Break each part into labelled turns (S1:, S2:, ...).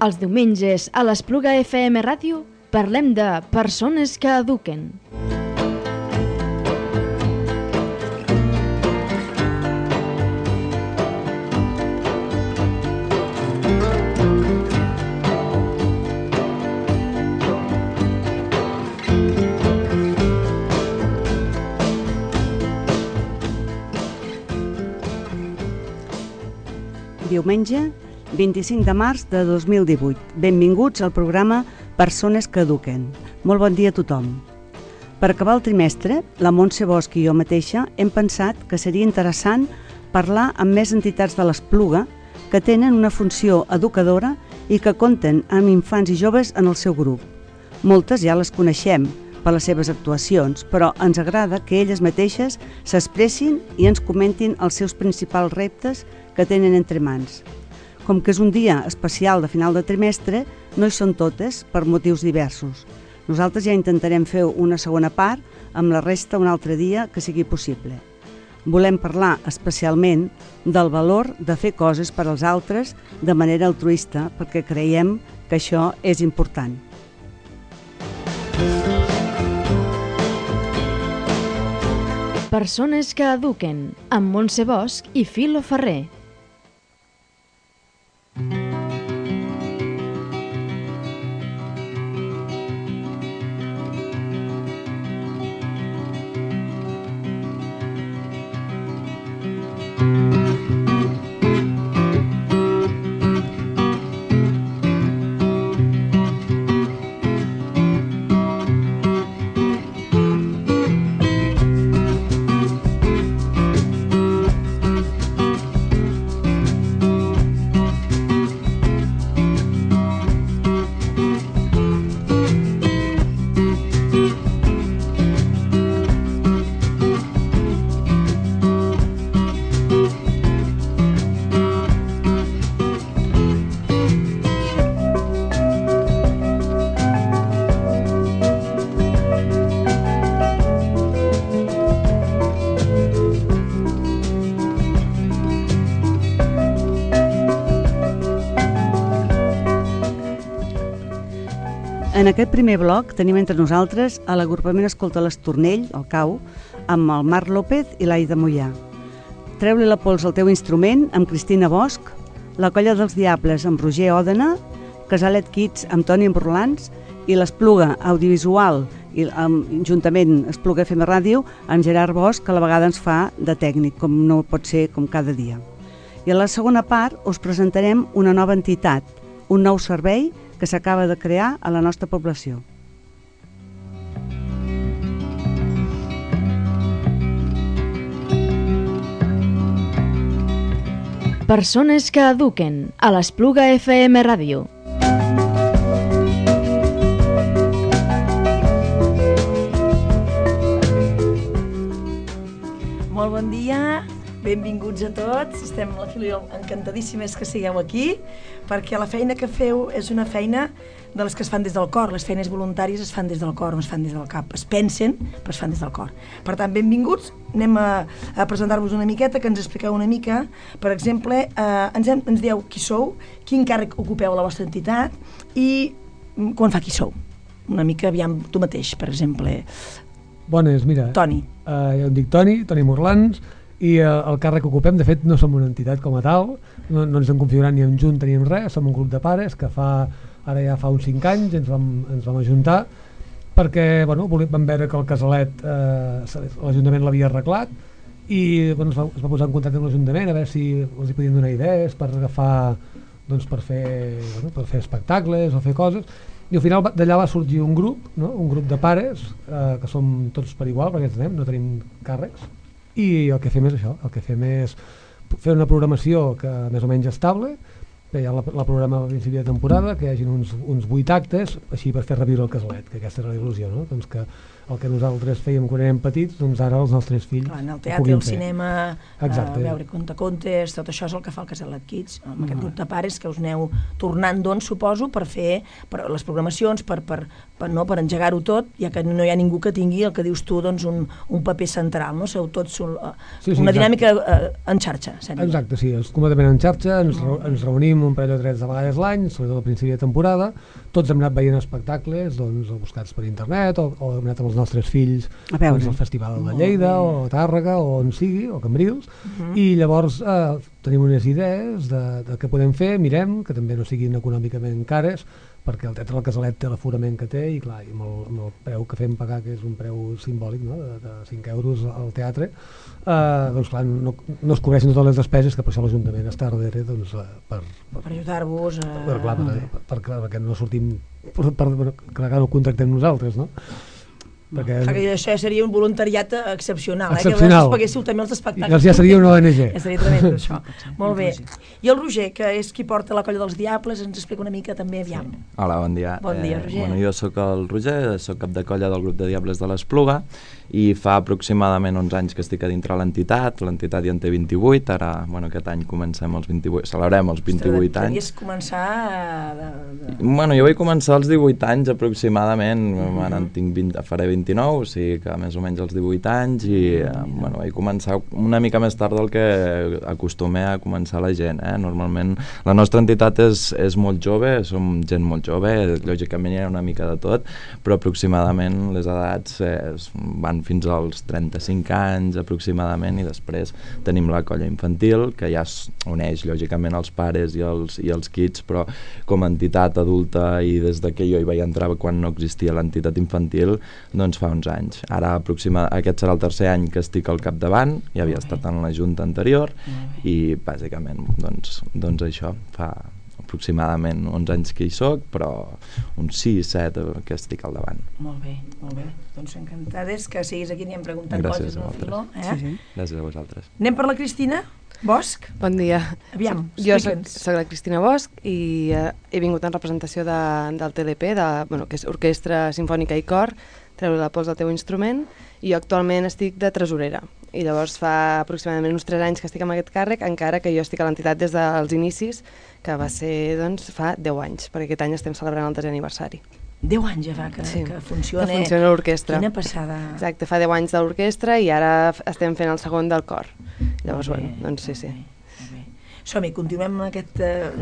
S1: Els diumenges a l'Espluga FM Ràdio parlem de persones que eduquen.
S2: Diumenge, 25 de març de 2018. Benvinguts al programa Persones que eduquen. Molt bon dia a tothom. Per acabar el trimestre, la Montse Bosch i jo mateixa hem pensat que seria interessant parlar amb més entitats de l'Espluga que tenen una funció educadora i que compten amb infants i joves en el seu grup. Moltes ja les coneixem per les seves actuacions, però ens agrada que elles mateixes s'expressin i ens comentin els seus principals reptes que tenen entre mans. Com que és un dia especial de final de trimestre, no hi són totes per motius diversos. Nosaltres ja intentarem fer una segona part amb la resta un altre dia que sigui possible. Volem parlar especialment del valor de fer coses per als altres de manera altruista, perquè creiem que això és important.
S1: Persones que eduquen, amb Montse Bosch i Filo Ferrer.
S2: En aquest primer bloc tenim entre nosaltres a l'agrupament Escolta l'Estornell, el CAU, amb el Marc López i l'Aida Mollà. Treu-li la pols al teu instrument amb Cristina Bosch, la Colla dels Diables amb Roger Òdena, Casalet Kids amb Toni Emborlans i l'Espluga Audiovisual, i juntament Espluga FM Ràdio, amb Gerard Bosch, que a la vegada ens fa de tècnic, com no pot ser com cada dia. I a la segona part us presentarem una nova entitat, un nou servei que s'acaba de crear a la nostra població.
S1: Persones que eduquen, a l'Espluga FM Ràdio.
S3: Molt bon dia, benvinguts a tots. Estem la Filo i jo encantadíssimes que sigueu aquí, perquè la feina que feu és una feina de les que es fan des del cor. Les feines voluntàries es fan des del cor, no es fan des del cap. Es pensen, però es fan des del cor. Per tant, benvinguts. Anem a presentar-vos una miqueta, que ens expliqueu una mica. Per exemple, ens dieu qui sou, quin càrrec ocupeu a la vostra entitat i quan fa qui sou. Una mica, aviam, tu mateix, per exemple.
S4: Bones, mira.
S3: Toni.
S4: Jo em dic Toni Morlans, i el càrrec que ocupem, de fet, no som una entitat com a tal, no ens hem configurat ni en junta ni en res, som un grup de pares que ara ja fa uns 5 anys ens vam ajuntar perquè vam veure que el casalet l'Ajuntament l'havia arreglat i es va posar en contacte amb l'Ajuntament a veure si els hi podien donar idees per agafar, per fer espectacles o fer coses, i al final d'allà va sorgir un grup de pares que som tots per igual, perquè no tenim càrrecs, i el que fem és això, el que fem és fer una programació que més o menys estable, que hi ha la programa a principi de temporada, que hi hagi uns 8 actes, així per fer reviure el casalet, que aquesta és la il·lusió, no? Doncs que el que nosaltres fèiem quan érem petits, doncs ara els nostres fills
S3: Clar, en el
S4: ho
S3: teatre,
S4: puguin
S3: el
S4: fer.
S3: cinema,
S4: Exacte.
S3: veure contes, tot això és el que fa el Casalot Kids, amb aquest grup de pares que us aneu tornant, doncs, suposo, per fer les programacions, per engegar-ho tot, ja que no hi ha ningú que tingui el que dius tu, doncs, un paper central, no? Sou tots una dinàmica en xarxa, sembla.
S4: Exacte, sí, és completament en xarxa, ens reunim un parell o tres de vegades l'any, sobretot al principi de temporada, tots hem anat veient espectacles, doncs, buscats per internet, o hem anat amb els nostres fills doncs, al Festival de Lleida, o Tàrrega, o on sigui, o Cambrils, i llavors tenim unes idees de què podem fer, mirem, que també no siguin econòmicament cares, perquè el Teatre del Casalet té l'aforament que té i clar, amb el preu que fem pagar, que és un preu simbòlic, no? de 5 euros al teatre, doncs clar, no es cobreixen totes les despeses, que per això l'Ajuntament està darrere doncs, per
S3: ajudar-vos
S4: perquè no sortim que no ho contractem nosaltres, no?
S3: Perquè això seria un voluntariat excepcional, que paguéssiu també els espectacles.
S4: Doncs ja seria una ONG.
S3: Ja seria tremendo, això. Molt bé. I el Roger, que és qui porta la Colla dels Diables, ens explica una mica també, aviam.
S5: Hola, bon dia.
S3: Bon dia, Roger.
S5: Jo sóc el Roger, sóc cap de colla del grup de Diables de l'Espluga i fa aproximadament 11 anys que estic a dintre l'entitat ja en té 28, ara, aquest any comencem els 28, celebrem els 28 anys.
S3: Queries començar...
S5: Jo vaig començar als 18 anys aproximadament, ara en tinc 20, faré 29, o sigui que més o menys als 18 anys i vaig començar una mica més tard del que acostumé a començar la gent. Normalment la nostra entitat és molt jove, som gent molt jove, lògicament hi ha una mica de tot, però aproximadament les edats van fins als 35 anys aproximadament i després tenim la colla infantil que ja uneix lògicament els pares i els kids, però com a entitat adulta i des que jo hi vaig entrar quan no existia l'entitat infantil doncs fa uns anys. Ara aquest serà el tercer any que estic al capdavant, ja havia estat en la junta anterior i bàsicament doncs això, fa aproximadament 11 anys que hi soc, però uns 6-7 que estic al davant.
S3: Molt bé. Doncs encantades que siguis aquí, anirem preguntant
S5: coses.
S3: Gràcies a vosaltres.
S5: Gràcies a vosaltres.
S3: Anem per la Cristina Bosch.
S6: Bon dia.
S3: Aviam,
S6: jo soc la Cristina Bosch i he vingut en representació del TLP, que és Orquestra Simfònica i Cor, Treu la pols del teu instrument, i jo actualment estic de tresorera. I llavors fa aproximadament uns 3 anys que estic amb aquest càrrec, encara que jo estic a l'entitat des dels inicis, que va ser fa 10 anys, perquè aquest any estem celebrant el 10è aniversari.
S3: 10 anys ja fa que funciona.
S6: Que funciona l'orquestra.
S3: Quina passada.
S6: Exacte, fa 10 anys de l'orquestra i ara estem fent el segon del cor. Llavors, doncs sí.
S3: Som-hi, continuem amb aquest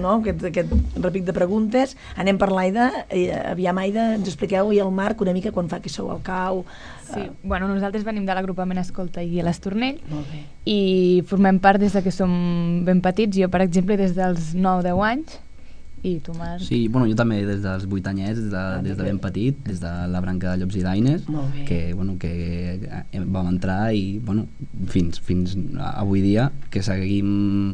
S3: repic de preguntes. Anem per l'Aida. Aviam, Aida, ens expliqueu, i el Marc, una mica quan fa que sou al CAU.
S7: Sí, nosaltres venim de l'agrupament Escolta i l'Estornell
S3: i
S7: formem part des que som ben petits. Jo, per exemple, des dels 9-10 anys. I tu, Marc?
S8: Sí, jo també des dels 8 anyets, des de ben petit, des de la branca de Llops i Daines, que vam entrar i fins avui dia, que seguim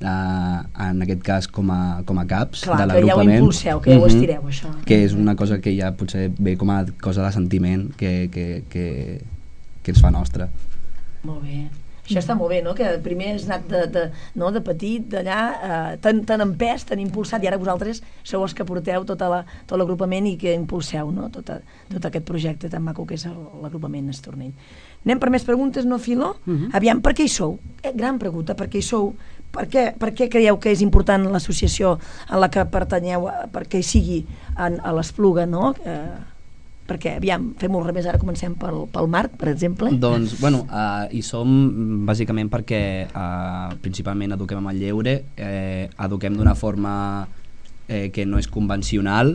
S8: en aquest cas com a caps de l'agrupament. Clar,
S3: que ja ho impulseu, que ja ho estireu, això.
S8: Que és una cosa que ja potser ve com a cosa de sentiment que ens fa nostra.
S3: Molt bé. Això està molt bé, no? Que primer has anat de petit, d'allà, tan empès, tan impulsat, i ara vosaltres sou els que porteu tot l'agrupament i que impulseu tot aquest projecte tan maco que és l'agrupament Estornell. Anem per més preguntes, no, Filo? Aviam, per què hi sou? Gran pregunta, per què hi sou? Per què creieu que és important l'associació en la que pertanyeu, perquè hi sigui a l'Espluga, no? Perquè, aviam, fem un revés, ara comencem pel Marc, per exemple.
S8: Doncs, hi som bàsicament perquè principalment eduquem amb el lleure, eduquem d'una forma que no és convencional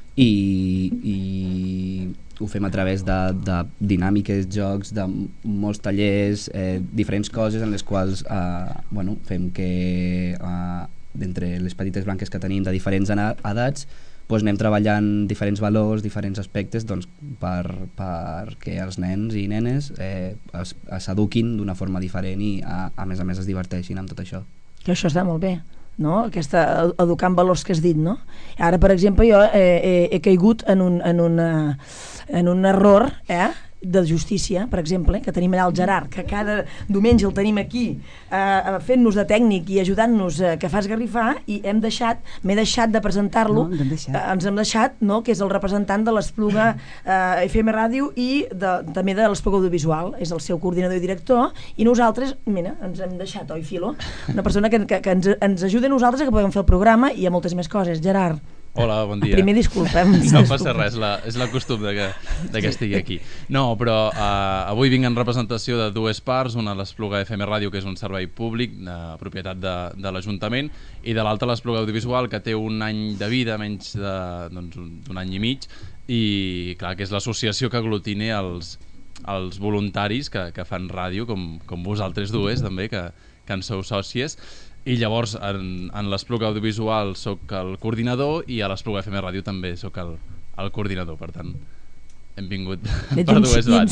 S8: i ho fem a través de dinàmiques, jocs, de molts tallers, diferents coses en les quals fem que d'entre les petites branques que tenim de diferents edats anem treballant diferents valors, diferents aspectes perquè els nens i nenes s'eduquin d'una forma diferent i a més es diverteixin amb tot això.
S3: Que això està molt bé, no? Educar en valors que has dit, no? Ara, per exemple, jo he caigut en un error, de justícia, per exemple, que tenim allà el Gerard, que cada diumenge el tenim aquí fent-nos de tècnic i ajudant-nos que fa esgarrifar, i m'he deixat de presentar-lo, ens hem deixat, no? Que és el representant de l'Espluga FM Ràdio i també de l'Espluga Audiovisual, és el seu coordinador i director, i nosaltres, mira, ens hem deixat, oi, Filo? Una persona que ens ajuda a nosaltres a que puguem fer el programa i a moltes més coses. Gerard.
S9: Hola, bon dia.
S3: Primer disculpem.
S9: No passa res, és la costum de que estigui aquí. No, però avui vinc en representació de dues parts, una l'Espluga FM Ràdio, que és un servei públic de propietat de l'Ajuntament, i de l'altra l'Espluga Audiovisual, que té un any de vida, menys d'un any i mig, i clar, que és l'associació que aglutina els voluntaris que fan ràdio, com vosaltres dues també, que en sou sòcies. I llavors en l'Espluga Audiovisual soc el coordinador i a l'Espluga FM Ràdio també soc el coordinador, per tant hem vingut per dues
S3: bases. Ets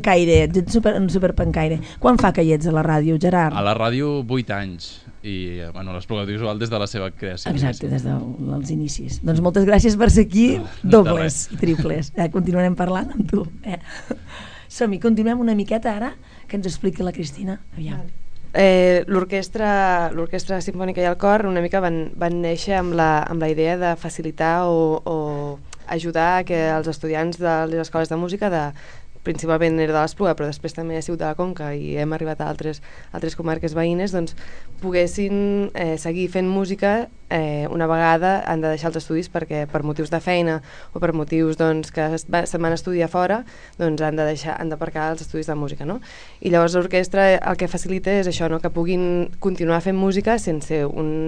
S3: un superpancaire. Quan fa que hi ets a la ràdio, Gerard?
S9: A la ràdio 8 anys i l'Espluga Audiovisual des de la seva creació.
S3: Exacte, des dels inicis. Doncs moltes gràcies per ser aquí, dobles i triples. Continuarem parlant amb tu. Som-hi, continuem una miqueta ara que ens expliqui la Cristina. Aviam.
S6: L'orquestra simfònica i el cor una mica van néixer amb la idea de facilitar o ajudar que els estudiants de les escoles de música, principalment era de l'Espluga, però després també ha sigut de la Conca i hem arribat a altres comarques veïnes, doncs poguessin seguir fent música. Una vegada han de deixar els estudis perquè per motius de feina o per motius que se'n van estudiar fora, doncs han d'aparcar els estudis de música, no? I llavors l'orquestra el que facilita és això, no? Que puguin continuar fent música sense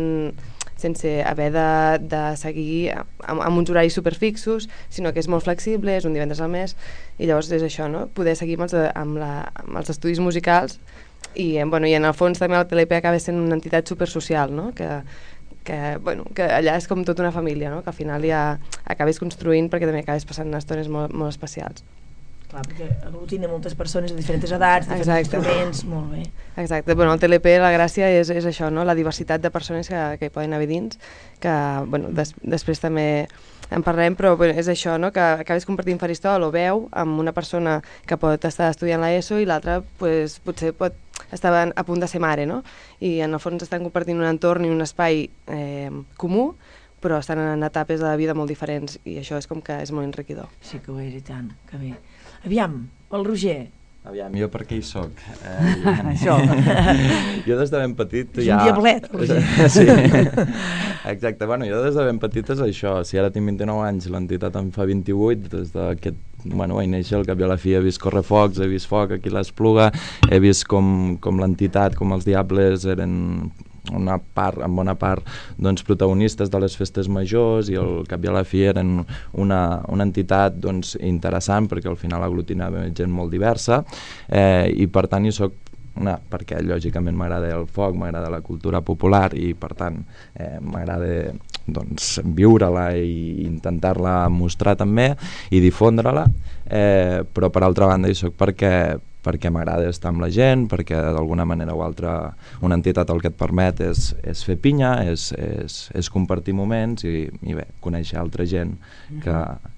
S6: haver de seguir amb uns horaris superfixos, sinó que és molt flexible, és un divendres al mes, i llavors és això, no? Poder seguir amb els estudis musicals i en el fons també el TLP acaba sent una entitat supersocial, no? Que allà és com tota una família, no? Que al final ja acabes construint perquè també acabes passant estones molt, molt especials.
S3: Clar, perquè aglutina moltes persones de diferents edats, de diferents instruments, molt bé.
S6: Exacte, el TLP, la gràcia és això, no? La diversitat de persones que hi poden haver dins, que després també en parlarem, però és això, no? Que acabes compartint faristol o veu amb una persona que pot estar estudiant l'ESO i l'altra potser pot estar a punt de ser mare, no? I en el fons estan compartint un entorn i un espai comú, però estan en etapes de la vida molt diferents i això és com que és molt enriquidor.
S3: Sí que ho és, i tant, que bé. Aviam, el Roger.
S5: Aviam, jo per què hi soc?
S3: Això.
S5: Jo des de ben petit
S3: ja... És un diablet, Roger.
S5: Sí, exacte. Jo des de ben petit és això. Si ara tinc 29 anys, l'entitat en fa 28, des d'aquest vaig néixer, al cap i a la fi he vist Correfocs, he vist foc aquí a l'Espluga, he vist com l'entitat, com els Diables eren en bona part doncs, protagonistes de les festes majors i al cap i a la fi eren una entitat doncs, interessant perquè al final aglutinava gent molt diversa i per tant hi soc perquè lògicament m'agrada el foc, m'agrada la cultura popular i per tant m'agrada doncs, viure-la i intentar-la mostrar també i difondre-la, però per altra banda hi soc perquè m'agrada estar amb la gent, perquè d'alguna manera o altra una entitat el que et permet és fer pinya, és compartir moments i bé, conèixer altra gent que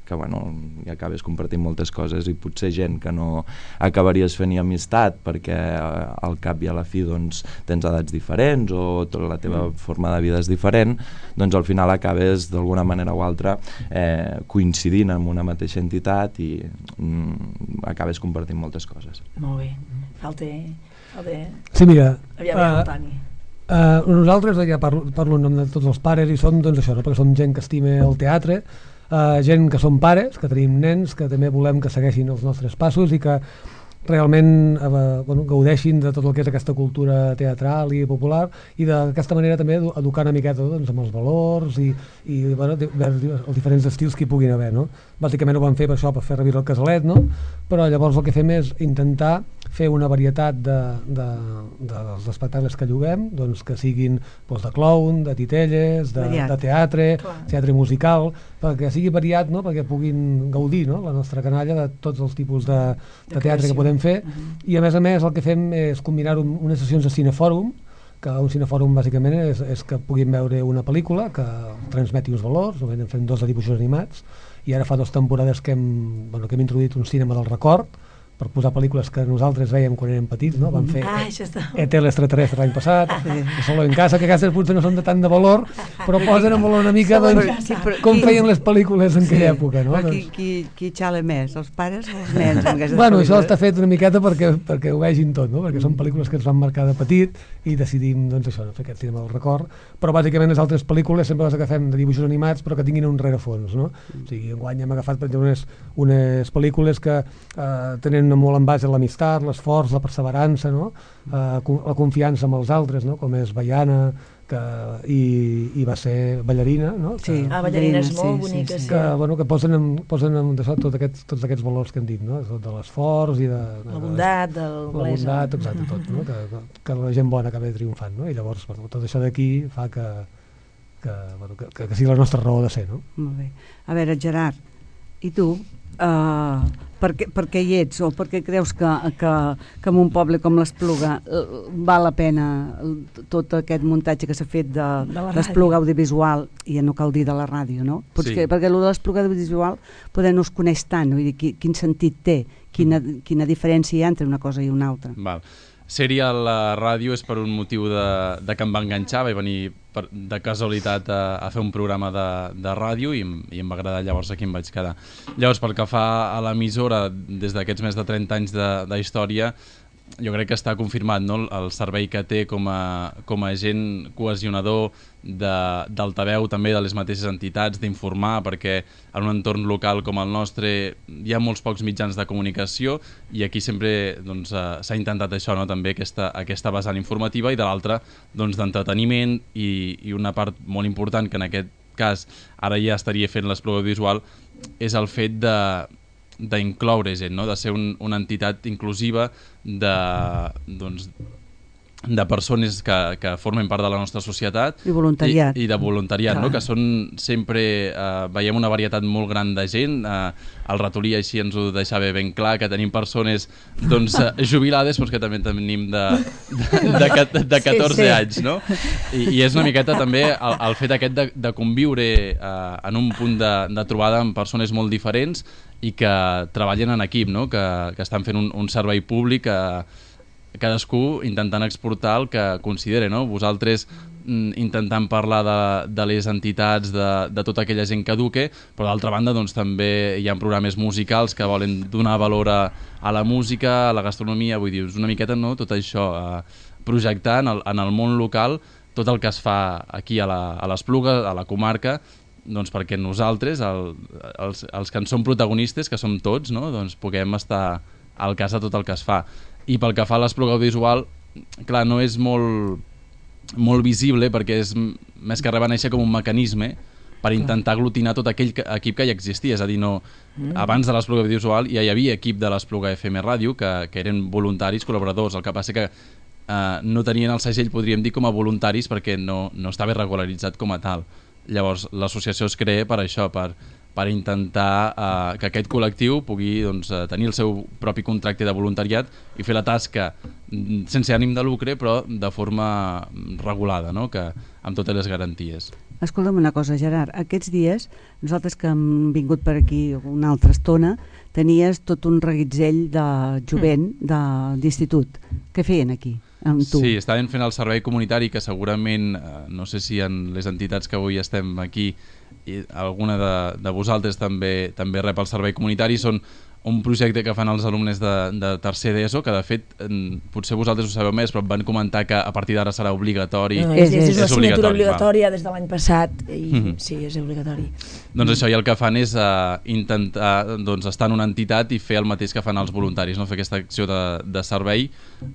S5: hi acabes compartint moltes coses i potser gent que no acabaries fent amistat perquè al cap i a la fi doncs, tens edats diferents o tota la teva forma de vida és diferent, doncs al final acabes d'alguna manera o altra coincidint amb una mateixa entitat i acabes compartint moltes coses.
S3: Molt bé, falta.
S4: Sí, mira,
S3: aviam, Toni.
S4: Nosaltres, ja parlo en nom de tots els pares i som doncs això, no? Perquè som gent que estima el teatre, gent que som pares, que tenim nens, que també volem que segueixin els nostres passos i que realment gaudeixin de tot el que és aquesta cultura teatral i popular i d'aquesta manera també educar una miqueta doncs, amb els valors i els diferents estils que hi puguin haver, no? Bàsicament ho vam fer per això, per fer reviure el casalet, no? Però llavors el que fem és intentar fer una varietat dels espectacles que lloguem, doncs, que siguin doncs, de clown, de titelles, de teatre musical, perquè sigui variat, no? Perquè puguin gaudir, no? La nostra canalla de tots els tipus de teatre que podem fer, i a més el que fem és combinar-ho amb unes sessions de cinefòrum, que un cinefòrum bàsicament és que puguin veure una pel·lícula que transmeti uns valors, normalment fem 2 de dibuixos animats, i ara fa 2 temporades que hem introduït un cinema del record, per posar pel·lícules que nosaltres veiem quan érem petits, no? Vam fer ET l'extraterrestre l'any passat, Solo en casa, que aquestes potser no són de tant de valor, però posen en valor una mica com feien les pel·lícules en aquella època, no?
S2: Qui xala més, els pares o els nens?
S4: Bueno, això està fet una miqueta perquè ho vegin tot, no? Perquè són pel·lícules que ens van marcar de petit i decidim, doncs això, fer aquest cinema del record, però bàsicament les altres pel·lícules sempre les agafem de dibuixos animats però que tinguin un rerefons, no? O sigui, enguany hem agafat, per exemple, unes pel·lícules que tenen molt en base a l'amistat, l'esforç, la perseverança, no? La confiança amb els altres, no? Com és Baiana, i va ser Ballarina, no?
S3: Sí, Ballarina és molt bonica, sí.
S4: Que posen en tots aquests valors que hem dit, no? De l'esforç i de...
S3: La bondat,
S4: la bondat, exacte, tot, no? Que la gent bona acaba triomfant, no? I llavors tot això d'aquí fa que sigui la nostra raó de ser, no?
S2: Molt bé. A veure, Gerard, i tu, per què hi ets o per què creus que en un poble com l'Espluga val la pena tot aquest muntatge que s'ha fet de l'Espluga audiovisual, i no cal dir de la ràdio, no? Perquè el de l'Espluga audiovisual poder no es coneix tant, vull dir, quin sentit té, quina diferència hi ha entre una cosa i una altra.
S9: Val. Ser-hi a la ràdio és per un motiu de que em va enganxar, vaig venir de casualitat a fer un programa de ràdio i em va agradar, llavors aquí em vaig quedar. Llavors, pel que fa a l'emissora, des d'aquests més de 30 anys de història, jo crec que està confirmat, no? El servei que té com a agent cohesionador d'altaveu també de les mateixes entitats, d'informar, perquè en un entorn local com el nostre hi ha molts pocs mitjans de comunicació i aquí sempre s'ha intentat això, no? També aquesta vessant informativa i de l'altra d'entreteniment i una part molt important que en aquest cas ara ja estaria fent l'Espluga Audiovisual és el fet d'incloure gent, no? De ser una entitat inclusiva de persones que formen part de la nostra societat
S2: i voluntariat
S9: i de voluntariat, no? Que són sempre veiem una varietat molt gran de gent. El ratolí així ens ho deixava ben clar, que tenim persones jubilades però que també tenim de 14 anys, no? I és una miqueta també el fet aquest de conviure en un punt de trobada amb persones molt diferents i que treballen en equip, no? Que estan fent un servei públic, cadascú intentant exportar el que considere, no? Vosaltres intentant parlar de les entitats, de tota aquella gent que eduque, però d'altra banda també hi ha programes musicals que volen donar valor a la música, a la gastronomia, vull dir, és una miqueta, no? Tot això, projectar en el món local tot el que es fa aquí a l'Espluga, a la comarca, perquè nosaltres, els que en som protagonistes, que som tots, no? Puguem estar al cas de tot el que es fa. I pel que fa a l'Espluga Audiovisual, clar, no és molt visible perquè és més que res va néixer com un mecanisme per intentar aglutinar tot aquell equip que ja existia, és a dir, abans de l'Espluga Audiovisual ja hi havia equip de l'Espluga FM Ràdio que eren voluntaris, col·laboradors, el que passa que no tenien el segell, podríem dir, com a voluntaris perquè no estava regularitzat com a tal. Llavors l'associació es crea per això, per intentar que aquest col·lectiu pugui tenir el seu propi contracte de voluntariat i fer la tasca sense ànim de lucre però de forma regulada, no? Que amb totes les garanties.
S2: Escolta'm una cosa, Gerard, aquests dies nosaltres que hem vingut per aquí una altra estona tenies tot un reguitzell de jovent d'institut. Què feien aquí amb tu?
S9: Sí, estaven fent el servei comunitari que segurament, no sé si en les entitats que avui estem aquí i alguna de vosaltres també rep el servei comunitari, són un projecte que fan els alumnes de tercer d'ESO, que de fet potser vosaltres ho sabeu més, però van comentar que a partir d'ara serà obligatori.
S3: És una assignatura obligatòria des de l'any passat i sí, és obligatori.
S9: Doncs això, i el que fan és intentar estar en una entitat i fer el mateix que fan els voluntaris, no? Fer aquesta acció de servei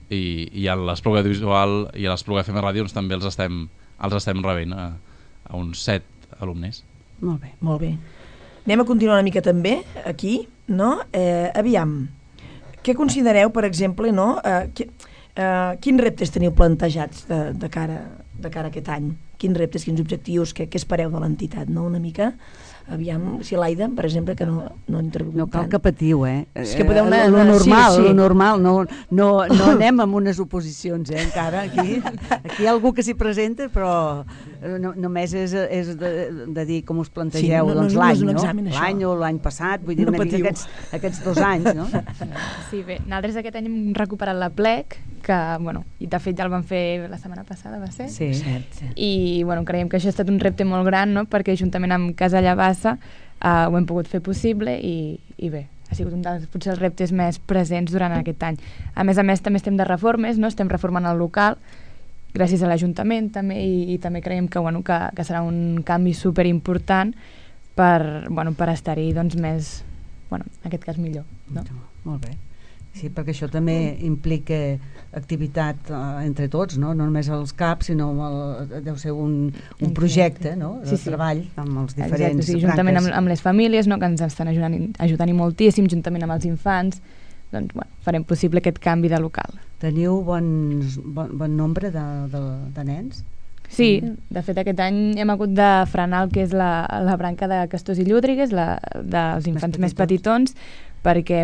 S9: i a l'Espluga Audiovisual i a l'Espluga FM Ràdio també els estem rebent a uns 7 alumnes.
S2: Molt bé.
S3: Molt bé. Anem a continuar una mica també aquí, no? Aviam, què considereu, per exemple, no? Quins reptes teniu plantejats de cara a aquest any? quins reptes, quins objectius, què espereu de l'entitat, no? Una mica. Aviam, si l'Aida, per exemple, que no ha intervingut
S2: No cal
S3: tant.
S2: que patiu,
S3: És que podeu anar...
S2: Lo normal,
S3: sí.
S2: lo normal, no anem amb unes oposicions, encara, aquí. Aquí hi ha algú que s'hi presenta, però només és de dir com us plantegeu, doncs
S3: no
S2: l'any,
S3: és un
S2: no?
S3: examen, això.
S2: L'any o l'any passat, vull dir,
S3: No
S2: una mica
S3: patiu.
S2: aquests 2 anys, no?
S7: Sí, bé, nosaltres aquest any hem recuperat la plec, que, bueno, i de fet ja el vam fer la setmana passada, va ser?
S2: Sí.
S3: Cert.
S7: I, bueno, creiem que això ha estat un repte molt gran, no?, perquè juntament amb Casa Llavassa ho hem pogut fer possible i bé, ha sigut un dels potser els reptes més presents durant aquest any. A més, també estem de reformes, no? Estem reformant el local, gràcies a l'Ajuntament també, i també creiem que, bueno, que serà un canvi superimportant per estar-hi doncs, més, bueno, en aquest cas millor. No?
S2: Molt bé. Sí, perquè això també implica activitat entre tots, no només els CAPs, sinó deu ser un projecte, no? De treball amb els diferents
S7: branques. Juntament amb les famílies, no? Que ens estan ajudant-hi moltíssim, juntament amb els infants, doncs, bueno, farem possible aquest canvi de local.
S2: Teniu bon nombre de nens?
S7: Sí, de fet aquest any hem hagut de frenar el que és la branca de Castors i Llúdrigues, dels infants més petitons, perquè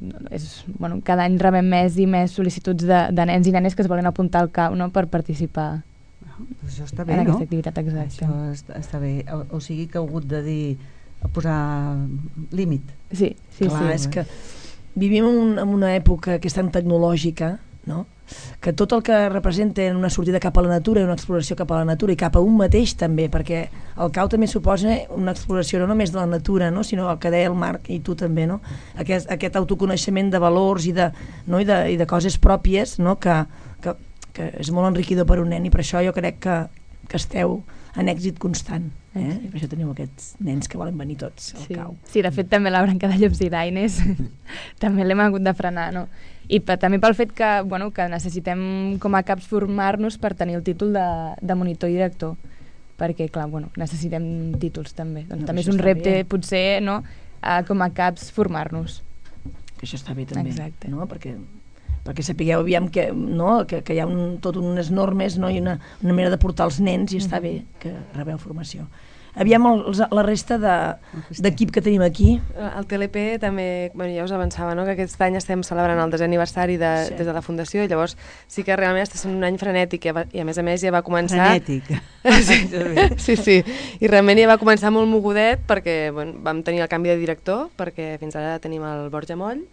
S7: cada any rebem més i més sol·licituds de nens i nenes que es volen apuntar al CAU, no?, per participar
S2: això està bé,
S7: en aquesta activitat. Exacte.
S2: Això està bé, o sigui que heu hagut de posar límit.
S7: Sí.
S3: Clar, és que vivim en una època que és tan tecnològica, no?, que tot el que representa una sortida cap a la natura i una exploració cap a la natura i cap a un mateix també, perquè el CAU també suposa una exploració no només de la natura, no?, sinó el que deia el Marc i tu també, no?, aquest autoconeixement de valors i de coses pròpies, no?, que és molt enriquidor per un nen, i per això jo crec que esteu en èxit constant. I per això teniu aquests nens que volen venir tots al CAU.
S7: Sí, de fet també la branca de llops i daines també l'hem hagut de frenar, no? I també pel fet que necessitem com a CAPs formar-nos per tenir el títol de monitor i director, perquè clar, necessitem títols també. Doncs també és un repte potser, no?, com a CAPs formar-nos.
S3: Que això està bé també.
S7: Exacte.
S3: No? Perquè sapigueu aviam que hi ha tot unes normes, no?, i una manera de portar els nens, i està bé que rebeu formació. Aviam la resta d'equip que tenim aquí.
S6: El TLP també, ja us avançava, no?, que aquest any estem celebrant el 10è aniversari des de la Fundació, i llavors sí que realment està sent un any frenètic, i a més ja va començar...
S2: Frenètic.
S6: Sí, i realment ja va començar molt mogudet, perquè vam tenir el canvi de director, perquè fins ara tenim el Borja Moll,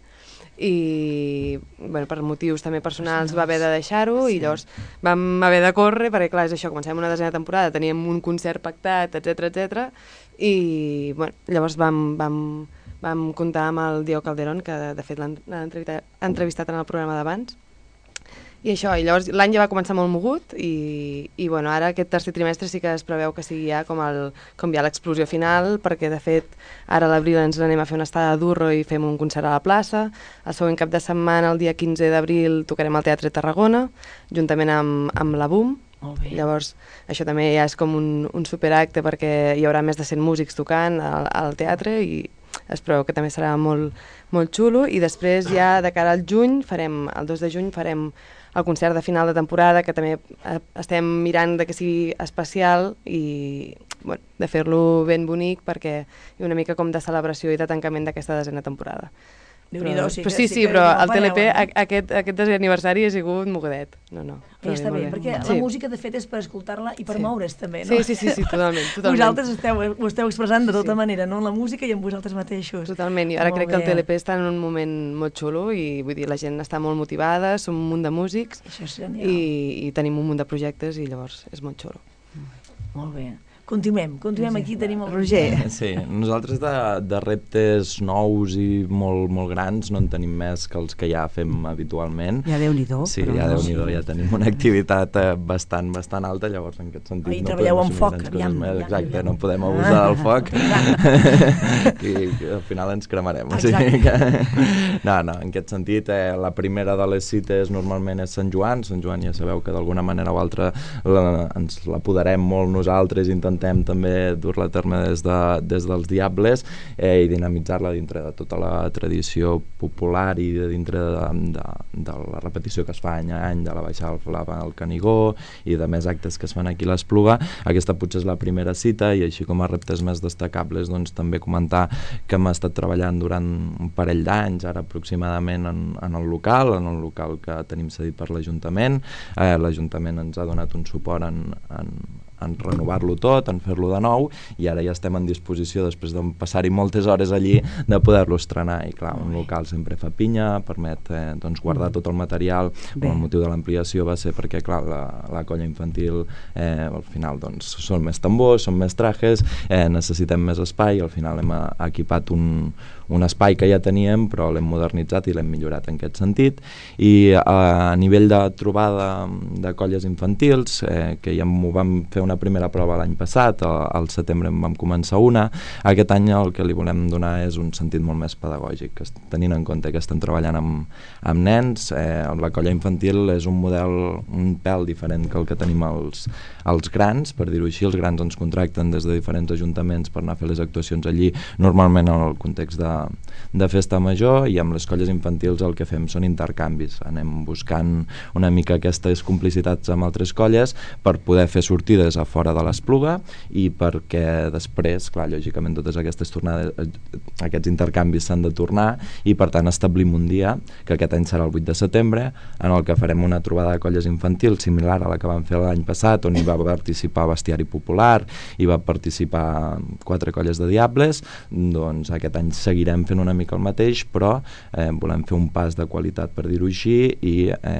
S6: i per motius també personals va haver de deixar-ho, i llavors vam haver de córrer, perquè clar, és això, comencem una 10a temporada, teníem un concert pactat, etc, i llavors vam comptar amb el Diego Calderón, que de fet l'han entrevistat en el programa d'abans, i això, i llavors l'any ja va començar molt mogut, i ara aquest tercer trimestre sí que es preveu que sigui ja com ja l'explosió final, perquè de fet ara a l'abril ens anem a fer una estada a Durro i fem un concert a la plaça, el següent cap de setmana, el dia 15 d'abril, tocarem al Teatre Tarragona, juntament amb la Boom. Llavors això també ja és com un superacte, perquè hi haurà més de 100 músics tocant al teatre, i es preveu que també serà molt, molt xulo, i després ja de cara al juny, el 2 de juny farem el concert de final de temporada, que també estem mirant que sigui especial i de fer-lo ben bonic, perquè hi ha una mica com de celebració i de tancament d'aquesta 10a temporada. Però el TLP aquest 10è aniversari ha sigut mogudet.
S3: Ja està bé, perquè la música de fet és per escoltar-la i per moure's també, no?
S6: Sí, totalment.
S3: Vosaltres ho esteu expressant de tota manera, no? En la música i en vosaltres mateixos.
S6: Totalment, i ara crec que el TLP està en un moment molt xulo, i vull dir, la gent està molt motivada, som un munt de músics, i tenim un munt de projectes, i llavors és molt xulo.
S3: Molt bé. Continuem, aquí tenim el
S2: Roger.
S5: Sí, nosaltres de reptes nous i molt, molt grans no en tenim més que els que ja fem habitualment.
S2: Ja Déu-n'hi-do.
S5: Sí, ja Déu-n'hi-do, ja tenim una activitat bastant alta, llavors en aquest sentit
S3: no treballeu amb foc, aviam.
S5: Exacte, no podem abusar del foc i al final ens cremarem. No, en aquest sentit, la primera de les cites normalment és Sant Joan ja sabeu que d'alguna manera o altra ens l'apoderem molt nosaltres, intentem intentem també dur-la a terme des dels Diables i dinamitzar-la dintre de tota la tradició popular i dintre de la repetició que es fa any a any de la baixada al Flava al Canigó i de més actes que es fan aquí a l'Espluga. Aquesta potser és la primera cita i així com a reptes més destacables doncs també comentar que hem estat treballant durant un parell d'anys ara aproximadament en el local que tenim cedit per l'Ajuntament. L'Ajuntament ens ha donat un suport en renovar-lo tot, en fer-lo de nou i ara ja estem en disposició, després de passar-hi moltes hores allí, de poder-lo estrenar i clar, un local sempre fa pinya, permet guardar tot el material. El motiu de l'ampliació va ser perquè clar, la colla infantil al final doncs, són més tambors, són més trajes, necessitem més espai, al final hem equipat un espai que ja teníem però l'hem modernitzat i l'hem millorat en aquest sentit i a nivell de trobada de colles infantils que ja ho vam fer una primera prova l'any passat, al setembre en vam començar una, aquest any el que li volem donar és un sentit molt més pedagògic, tenint en compte que estem treballant amb nens, la colla infantil és un model un pèl diferent que el que tenim els grans, per dir-ho així, els grans ens contracten des de diferents ajuntaments per anar a fer les actuacions allí, normalment en el context de festa major i amb les colles infantils el que fem són intercanvis, anem buscant una mica aquestes complicitats amb altres colles per poder fer sortides a fora de l'Espluga i perquè després, clar, lògicament totes aquestes tornades, aquests intercanvis s'han de tornar i per tant establim un dia, que aquest any serà el 8 de setembre, en el que farem una trobada de colles infantils similar a la que vam fer l'any passat, on hi va participar Bestiari Popular, hi va participar 4 colles de Diables, doncs aquest any seguirem fent una mica el mateix, però volem fer un pas de qualitat, per dir-ho així, i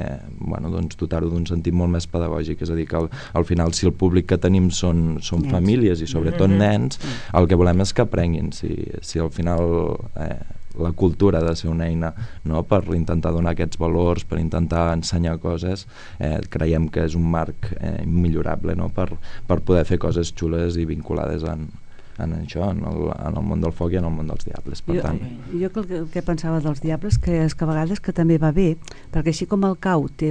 S5: dotar-ho d'un sentit molt més pedagògic, és a dir, que al final si el públic que tenim són famílies i sobretot nens, el que volem és que aprenguin, si al final la cultura ha de ser una eina per intentar donar aquests valors, per intentar ensenyar coses, creiem que és un marc immillorable per poder fer coses xules i vinculades en això, en el món del foc i en el món dels Diables. Per tant,
S2: jo el que pensava dels Diables que és que a vegades que també va bé, perquè així com el cau té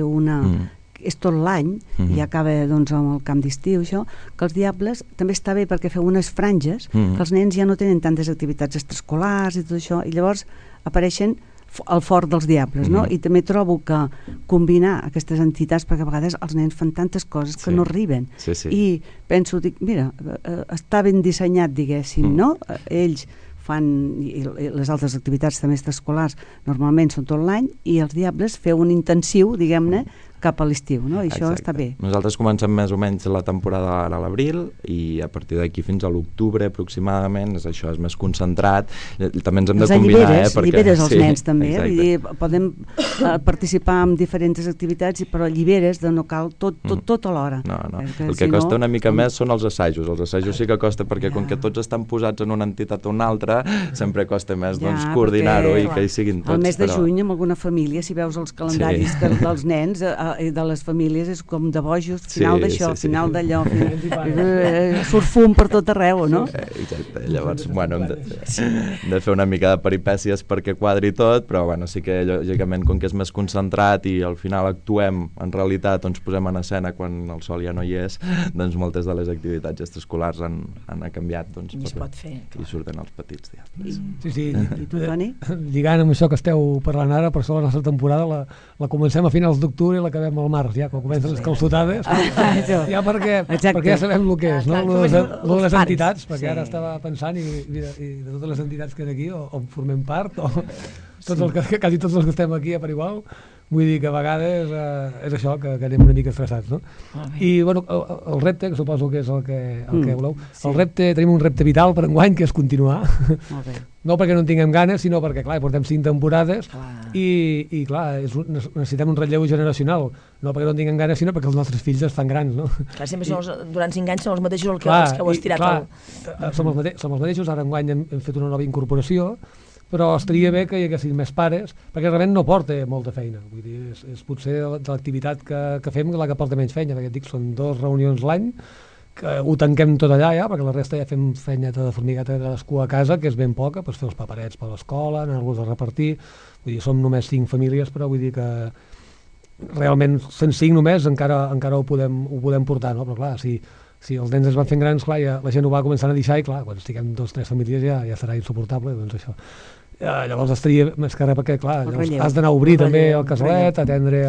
S2: és tot l'any i acaba doncs amb el camp d'estiu, això, que els Diables també està bé perquè feu unes franges que els nens ja no tenen tantes activitats extraescolars i tot això, i llavors apareixen al fort dels Diables, no? I també trobo que combinar aquestes entitats, perquè a vegades els nens fan tantes coses que no arriben, i penso, mira, està ben dissenyat, diguéssim, no? Ells fan, i les altres activitats també extraescolars normalment són tot l'any, i els Diables feu un intensiu, diguem-ne, cap a l'estiu, no? I això està bé.
S5: Nosaltres comencem més o menys la temporada ara a l'abril i a partir d'aquí fins a l'octubre aproximadament, és més concentrat. També ens hem de combinar,
S2: Alliberes els nens també, vull dir, podem participar en diferents activitats, però alliberes de no cal tot alhora.
S5: No. El que costa una mica més són els assajos. Els assajos sí que costa perquè com que tots estan posats en una entitat o una altra, sempre costa més coordinar-ho i que hi siguin tots.
S2: Al mes de juny, amb alguna família, si veus els calendaris dels nens de les famílies, és com de bojos, final d'això, final d'allò, surt fum per tot arreu, no?
S5: Exacte, llavors, hem de fer una mica de peripècies perquè quadri tot, però sí que lògicament com que és més concentrat i al final actuem en realitat, ens posem en escena quan el sol ja no hi és, doncs moltes de les activitats extraescolars han canviat, i surten els petits Diables.
S2: Sí. I tu, Toni?
S4: Lligant amb això que esteu parlant ara, per això la nostra temporada la comencem a finals d'octubre i l'acabem al març, ja quan comencen les calçotades, ja perquè ja sabem el que és, no? Lo de les entitats, perquè ara estava pensant i de totes les entitats que hi ha aquí, o formem part, o quasi tots els que estem aquí a per igual, vull dir que a vegades és això, que anem una mica estressats, no? I el repte, que suposo que és el que voleu, tenim un repte vital per enguany, que és continuar, no perquè no en tinguem ganes, sinó perquè, clar, portem 5 temporades i clar, necessitem un relleu generacional, no perquè no en tinguem ganes, sinó perquè els nostres fills es fan grans, no?
S3: Clar, sempre durant 5 anys són els mateixos els que heu estirat.
S4: Som els mateixos, ara enguany hem fet una nova incorporació, però estaria bé que hi haguessin més pares, perquè realment no porta molta feina. Vull dir, és potser de l'activitat que fem la que porta menys feina, perquè dic, són 2 reunions l'any, que ho tanquem tot allà ja, perquè la resta ja fem feineta de formigueta de cadascú a casa, que és ben poca, fer els paperets per l'escola, anar-los a repartir. Vull dir, som només 5 famílies, però vull dir que realment sent 5 només encara ho podem portar, no? Però clar, si si els nens es van fent grans, clar, ja la gent ho va començant a deixar i clar, quan estiguem 2 o 3 famílies ja serà insuportable, doncs això. Llavors estaria més que res perquè, clar, has d'anar a obrir també el casalet, atendre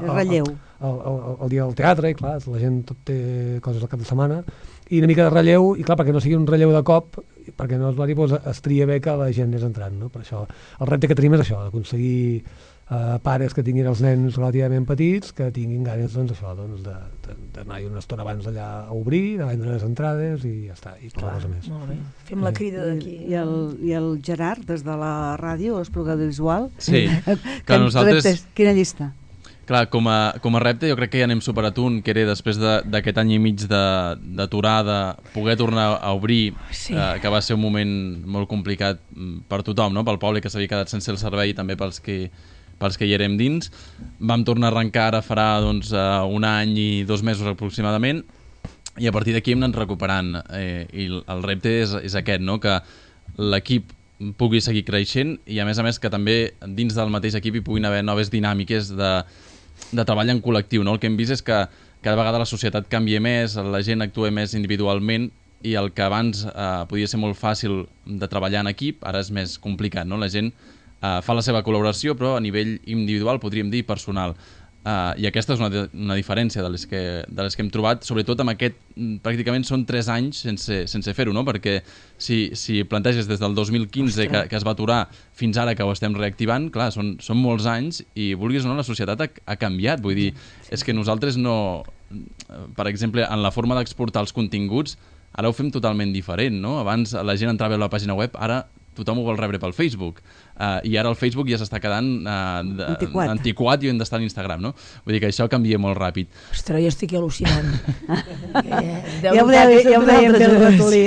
S4: el dia del teatre, i clar, la gent tot té coses al cap de setmana, i una mica de relleu, i clar, perquè no sigui un relleu de cop, perquè no es va dir, doncs es tria bé que la gent és entrant, no? Per això, el repte que tenim és això, d'aconseguir pares que tinguin els nens relativament petits, que tinguin ganes d'anar una estona abans allà a obrir, de vendre les entrades i ja està, i tota cosa més.
S3: Molt bé. Fem la crida d'aquí.
S2: I el Gerard, des de la ràdio, Espluga Audiovisual,
S9: sí, que nosaltres...
S2: Quina llista?
S9: Clar, com a repte jo crec que ja n'hem superat un, que era després d'aquest any i mig d'aturada, poder tornar a obrir, que va ser un moment molt complicat per tothom, no? Pel poble que s'havia quedat sense el servei i també pels que hi érem dins. Vam tornar a arrencar ara farà un any i 2 mesos aproximadament, i a partir d'aquí hem anat recuperant, i el repte és aquest, no? Que l'equip pugui seguir creixent i a més que també dins del mateix equip hi puguin haver noves dinàmiques de treball en col·lectiu, no? El que hem vist és que cada vegada la societat canvia més, la gent actua més individualment i el que abans podia ser molt fàcil de treballar en equip, ara és més complicat, no? La gent fa la seva col·laboració, però a nivell individual, podríem dir personal. I aquesta és una diferència de les que hem trobat, sobretot amb aquest, pràcticament són 3 anys sense fer-ho, no? Perquè si planteges des del 2015 que es va aturar fins ara que ho estem reactivant, clar, són molts anys i vulguis o no, la societat ha canviat, vull dir, és que nosaltres no... Per exemple, en la forma d'exportar els continguts, ara ho fem totalment diferent, no? Abans la gent entrava a la pàgina web, ara tothom ho vol rebre pel Facebook, i ara el Facebook ja s'està quedant antiquat i hem d'estar a l'Instagram, no? Vull dir que això canvia molt ràpid.
S3: Ostres, jo estic al·lucinant.
S2: Ja ho dèiem bé el ratolí.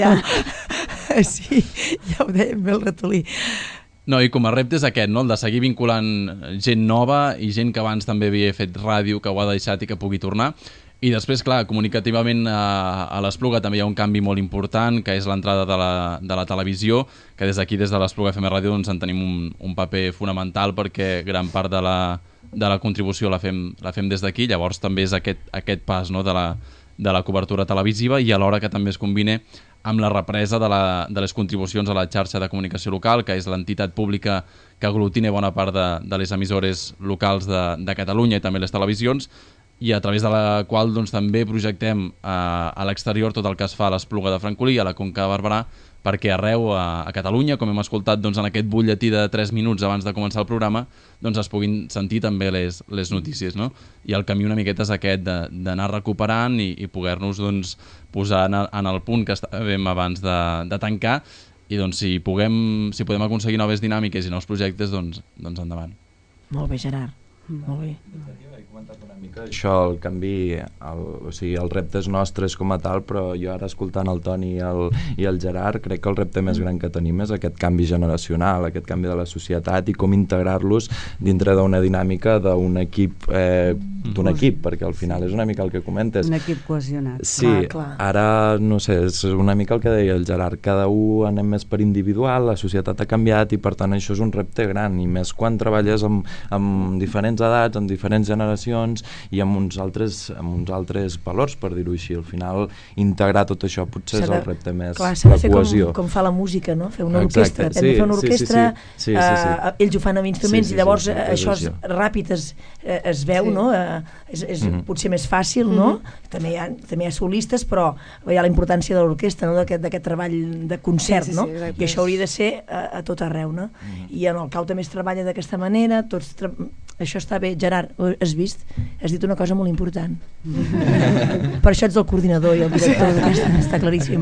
S3: Sí, ja ho dèiem bé el ratolí.
S9: No, i com a repte és aquest, no? El de seguir vinculant gent nova i gent que abans també havia fet ràdio, que ho ha deixat i que pugui tornar. I després, clar, comunicativament a l'Espluga també hi ha un canvi molt important, que és l'entrada de la televisió, que des d'aquí, des de l'Espluga FM Ràdio, doncs en tenim un paper fonamental perquè gran part de la contribució la fem des d'aquí, llavors també és aquest pas, no? de la cobertura televisiva i alhora que també es combina amb la represa de les contribucions a la xarxa de comunicació local, que és l'entitat pública que aglutina bona part de les emissores locals de Catalunya i també les televisions, i a través de la qual doncs, també projectem a l'exterior tot el que es fa a l'Espluga de Francolí, a la Conca de Barberà, perquè arreu a Catalunya, com hem escoltat doncs, en aquest butlletí de 3 minuts abans de començar el programa, doncs es puguin sentir també les notícies, no? I el camí una miqueta és aquest d'anar recuperant i poder-nos doncs, posar en el punt que estàvem abans de tancar, i doncs, si podem aconseguir noves dinàmiques i nous projectes, doncs endavant.
S3: Molt bé, Gerard. Molt bé.
S5: He comentat una mica això, el canvi, o sigui, els reptes nostres com a tal, però jo ara escoltant el Toni i el Gerard crec que el repte més gran que tenim és aquest canvi generacional, aquest canvi de la societat i com integrar-los dintre d'una dinàmica d'un equip, perquè al final és una mica el que comentes.
S2: Un equip cohesionat.
S5: Sí, ara no sé, és una mica el que deia el Gerard, cada un anem més per individual, la societat ha canviat i per tant això és un repte gran, i més quan treballes amb diferents edats, amb diferents generacions i amb uns altres valors, per dir-ho així. Al final, integrar tot això potser és el repte més, la cohesió.
S3: Com fa la música, no? Fer una orquestra. Hem de fer una orquestra, ells ho fan amb instruments i llavors això ràpid es veu, no? És potser més fàcil, no? També hi ha solistes, però hi ha la importància de l'orquestra, d'aquest treball de concert, no? I això hauria de ser a tot arreu, no? I en el CAU també es treballa d'aquesta manera, això està bé. Gerard, has vist? Has dit una cosa molt important. Per això ets el coordinador i el director d'aquesta, està claríssim.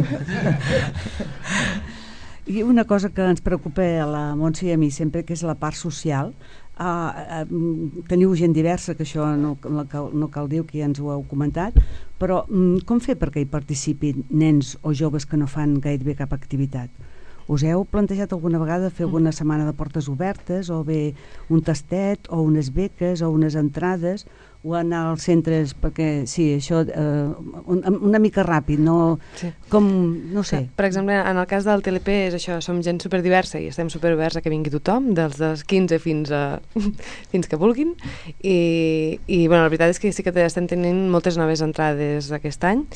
S2: I una cosa que ens preocupa a la Montse i a mi sempre, que és la part social. Teniu gent diversa, que això no cal dir, que ja ens ho heu comentat, però com fer perquè hi participin nens o joves que no fan gairebé cap activitat? Us heu plantejat alguna vegada fer alguna setmana de portes obertes, o bé un tastet, o unes beques, o unes entrades, o anar als centres, perquè sí, això una mica ràpid, no sé.
S6: Per exemple, en el cas del TLP és això, som gent superdiversa i estem superoberts a que vingui tothom, dels 15 fins que vulguin, i bueno, la veritat és que sí que estem tenint moltes noves entrades aquest any,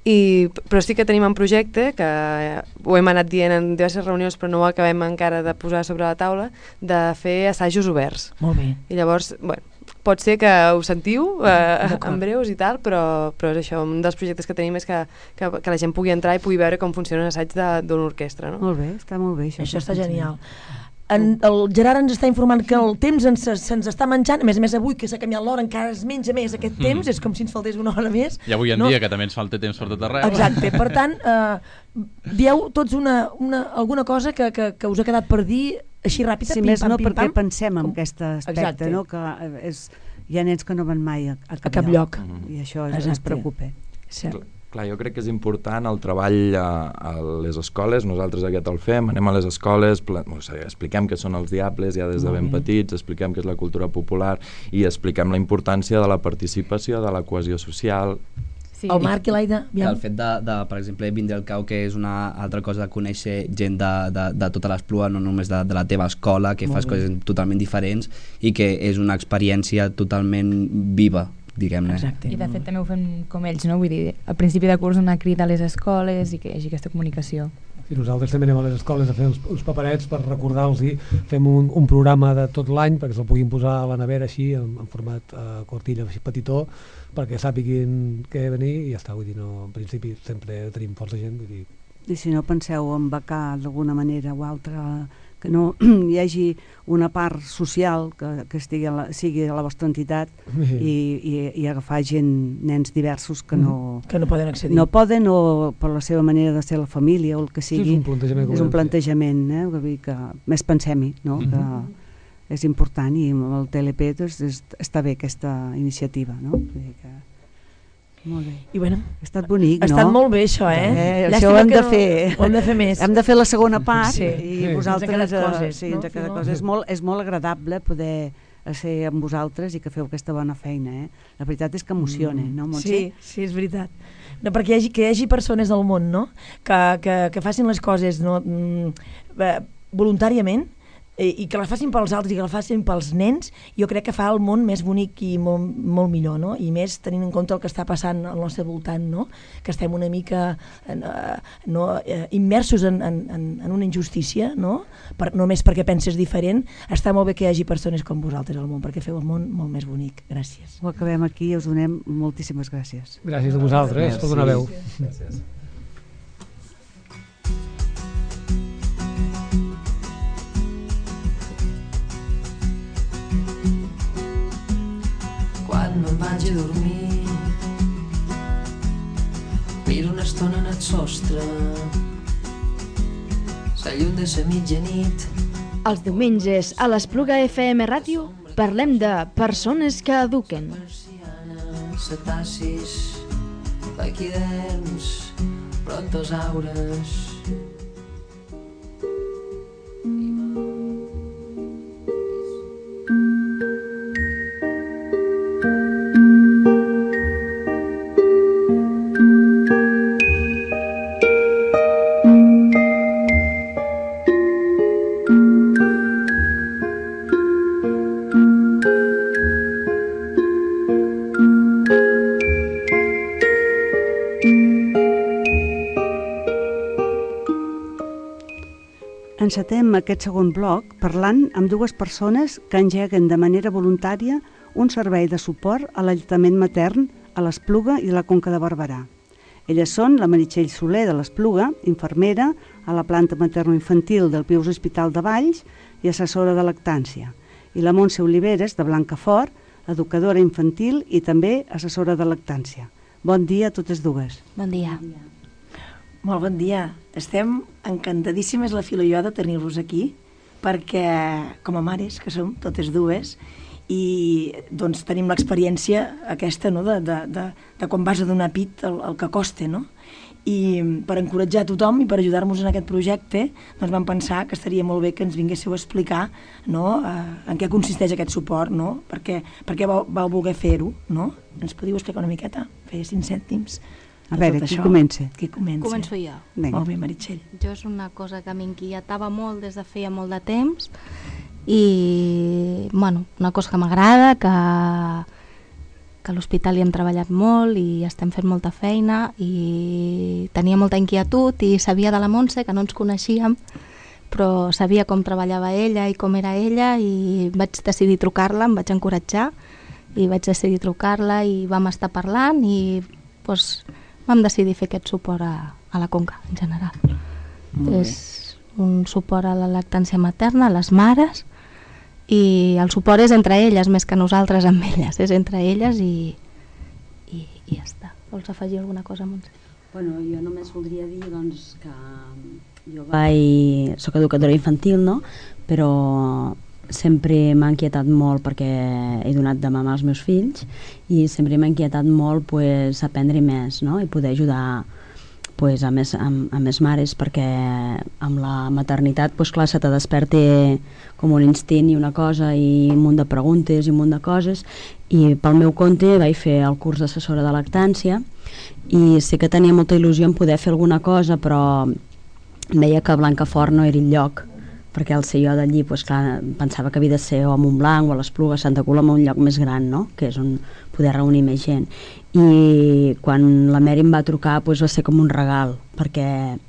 S6: Però sí que tenim un projecte, que ho hem anat dient en diverses reunions però no ho acabem encara de posar sobre la taula, de fer assajos oberts.
S3: Molt bé.
S6: I llavors, pot ser que ho sentiu en breus i tal, però és això, un dels projectes que tenim és que la gent pugui entrar i pugui veure com funciona un assaig d'una orquestra. No?
S2: Molt bé, està molt bé això.
S3: Això està genial. El Gerard ens està informant que el temps se'ns està menjant, a més avui que s'ha canviat l'hora encara es menja més aquest temps, és com si ens faltés una hora més.
S9: I avui en dia que també ens falta temps per tot arreu.
S3: Exacte, per tant, dieu tots alguna cosa que us ha quedat per dir així ràpida,
S2: si més no perquè pensem en aquest aspecte, no? Que hi ha nens que no van mai a cap lloc. I això ens preocupa.
S5: Clar, jo crec que és important el treball a les escoles, nosaltres aquest el fem, anem a les escoles, expliquem què són els diables ja des de ben petits, expliquem què és la cultura popular i expliquem la importància de la participació, de la cohesió social.
S3: Sí. El Marc i l'Aida.
S8: El fet de, per exemple, vindre al cau, que és una altra cosa de conèixer gent de tota l'Espluga, no només de la teva escola, que fas coses totalment diferents i que és una experiència totalment viva, diguem-ne.
S7: Exacte. I de fet també ho fem com ells, no? Vull dir, al principi de curs una crida a les escoles i que hi hagi aquesta comunicació.
S4: I nosaltres també anem a les escoles a fer uns paperets per recordar-los, fem un programa de tot l'any perquè se'l puguin posar a la nevera així en format cortilla així petitó perquè sàpiguin què venir i ja està, vull dir, no, en principi sempre tenim força gent, vull dir. I
S2: si no penseu en becar d'alguna manera o altra, que no hi hagi una part social que sigui a la vostra entitat i agafar nens diversos que no
S3: poden accedir.
S2: No poden o per la seva manera de ser la família o el que sigui. És un plantejament, que més pensem-hi, no? Que és important i amb el TLP està bé aquesta iniciativa, no? Molt bé.
S3: I bueno,
S2: ha estat bonic, no?
S3: Ha estat molt bé això,
S2: això ho hem de fer.
S3: Ho hem de fer més.
S2: Hem de fer la segona part i vosaltres...
S3: Ens ha quedat coses.
S2: Sí, ens ha quedat coses. És molt agradable poder ser amb vosaltres i que feu aquesta bona feina, La veritat és que emociona, no, Montse?
S3: Sí, és veritat. No, perquè hi hagi persones al món, no?, que facin les coses voluntàriament i que la facin pels altres i que la facin pels nens, jo crec que fa el món més bonic i molt millor, no? I més tenint en compte el que està passant al nostre voltant, no? Que estem una mica immersos en una injustícia, no? Només perquè penses diferent. Està molt bé que hi hagi persones com vosaltres al món, perquè feu el món molt més bonic. Gràcies.
S2: Ho acabem aquí i us donem moltíssimes gràcies.
S4: Gràcies a vosaltres per donar veu.
S5: Gràcies.
S10: Me'n vaig a dormir, miro una estona en el sostre, la llum de la mitjanit.
S1: Els diumenges a l'Espluga FM Ràdio parlem de persones que eduquen.
S10: Cetacis, equiderms, brontosaures.
S2: Encetem aquest segon bloc parlant amb dues persones que engeguen de manera voluntària un servei de suport a l'alletament matern a l'Espluga i la Conca de Barberà. Elles són la Meritxell Soler de l'Espluga, infermera a la planta materno-infantil del Pius Hospital de Valls i assessora de lactància, i la Montse Oliveres de Blancafort, educadora infantil i també assessora de lactància. Bon dia a totes dues.
S11: Bon dia.
S3: Molt bon dia. Estem encantadíssimes, la Filo i jo, de tenir-vos aquí, perquè com a mares, que som totes dues, i doncs tenim l'experiència aquesta, no?, de quan vas a donar pit el que costa, no? I per encoratjar a tothom i per ajudar-nos en aquest projecte, doncs vam pensar que estaria molt bé que ens vinguéssiu a explicar, no?, en què consisteix aquest suport, no?, per què vau voler fer-ho, no? Ens podíeu explicar una miqueta? Feia 5 cèntims.
S2: A veure, qui comença?
S3: Qui comença?
S11: Començo jo.
S3: Molt bé, Meritxell.
S11: Jo és una cosa que m'inquietava molt des de feia molt de temps i, bueno, una cosa que m'agrada, a l'hospital hi hem treballat molt i estem fent molta feina i tenia molta inquietud i sabia de la Montse, que no ens coneixíem, però sabia com treballava ella i com era ella i vaig decidir trucar-la, em vaig encoratjar i vaig decidir trucar-la i vam estar parlant i doncs, vam decidir fer aquest suport a la Conca en general. És un suport a la lactància materna, a les mares, i el suport és entre elles més que nosaltres amb elles, és entre elles i ja està. Vols afegir alguna cosa, Montse?
S12: Bueno, jo només voldria dir doncs, que jo soc educadora infantil, no? Però sempre m'ha inquietat molt perquè he donat de mamar als meus fills i sempre m'ha inquietat molt pues, aprendre més, no? I poder ajudar pues, a més mares, perquè amb la maternitat pues, clar, se te desperta com un instint i una cosa i un munt de preguntes i un munt de coses, i pel meu compte vaig fer el curs d'assessora de lactància i sí que tenia molta il·lusió en poder fer alguna cosa, però veia que Blancafort no era el lloc, perquè al ser jo d'allí pues, clar, pensava que havia de ser o a Montblanc o a l'Espluga, Santa Coloma, un lloc més gran, no? Que és on poder reunir més gent. I quan la Mary em va trucar pues, va ser com un regal, perquè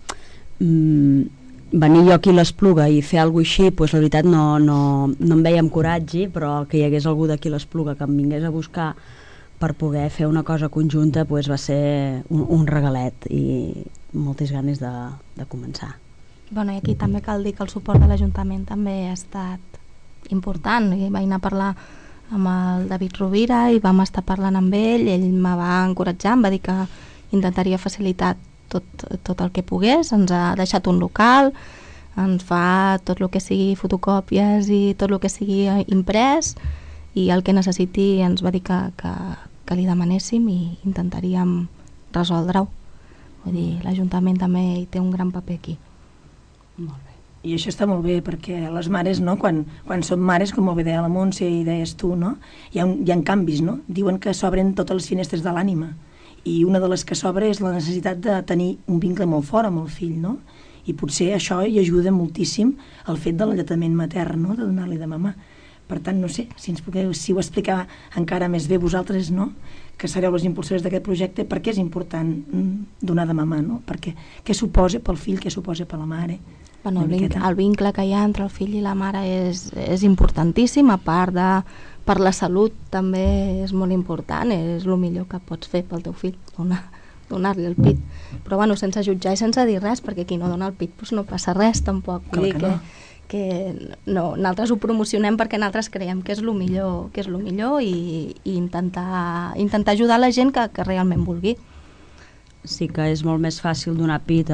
S12: venir jo aquí a l'Espluga i fer alguna cosa així, pues, la veritat no em veia amb coratge, però que hi hagués algú d'aquí a l'Espluga que em vingués a buscar per poder fer una cosa conjunta pues, va ser un regalet i moltes ganes de començar.
S11: Bueno, i aquí també cal dir que el suport de l'Ajuntament també ha estat important. I vaig anar a parlar amb el David Rovira i vam estar parlant amb ell me va encoratjar, em va dir que intentaria facilitar tot el que pogués, ens ha deixat un local, ens fa tot el que sigui fotocòpies i tot el que sigui imprès i el que necessiti ens va dir que li demanéssim i intentaríem resoldre-ho. Vull dir, l'Ajuntament també hi té un gran paper aquí.
S3: Molt bé. I això està molt bé, perquè les mares, no? Quan som mares, com molt bé deia la Montse i deies tu, no? Hi ha canvis, no? Diuen que s'obren totes les finestres de l'ànima i una de les que s'obre és la necessitat de tenir un vincle molt fort amb el fill, no? I potser això hi ajuda moltíssim el fet de l'alletament matern, no? De donar-li de mamar. Per tant, no sé, si ho explicava encara més bé vosaltres, no? Que sereu les impulsores d'aquest projecte, per què és important donar de mamar, no? Perquè què suposa pel fill, què suposa per la mare?
S11: Bueno, el vincle que hi ha entre el fill i la mare és importantíssim, a part de per la salut també és molt important, és el millor que pots fer pel teu fill, donar-li el pit. Però bueno, sense jutjar i sense dir res, perquè qui no dona el pit doncs no passa res tampoc. Vull dir que nosaltres ho promocionem perquè nosaltres creiem que és el millor i intentar ajudar la gent que realment vulgui.
S12: Sí que és molt més fàcil donar pit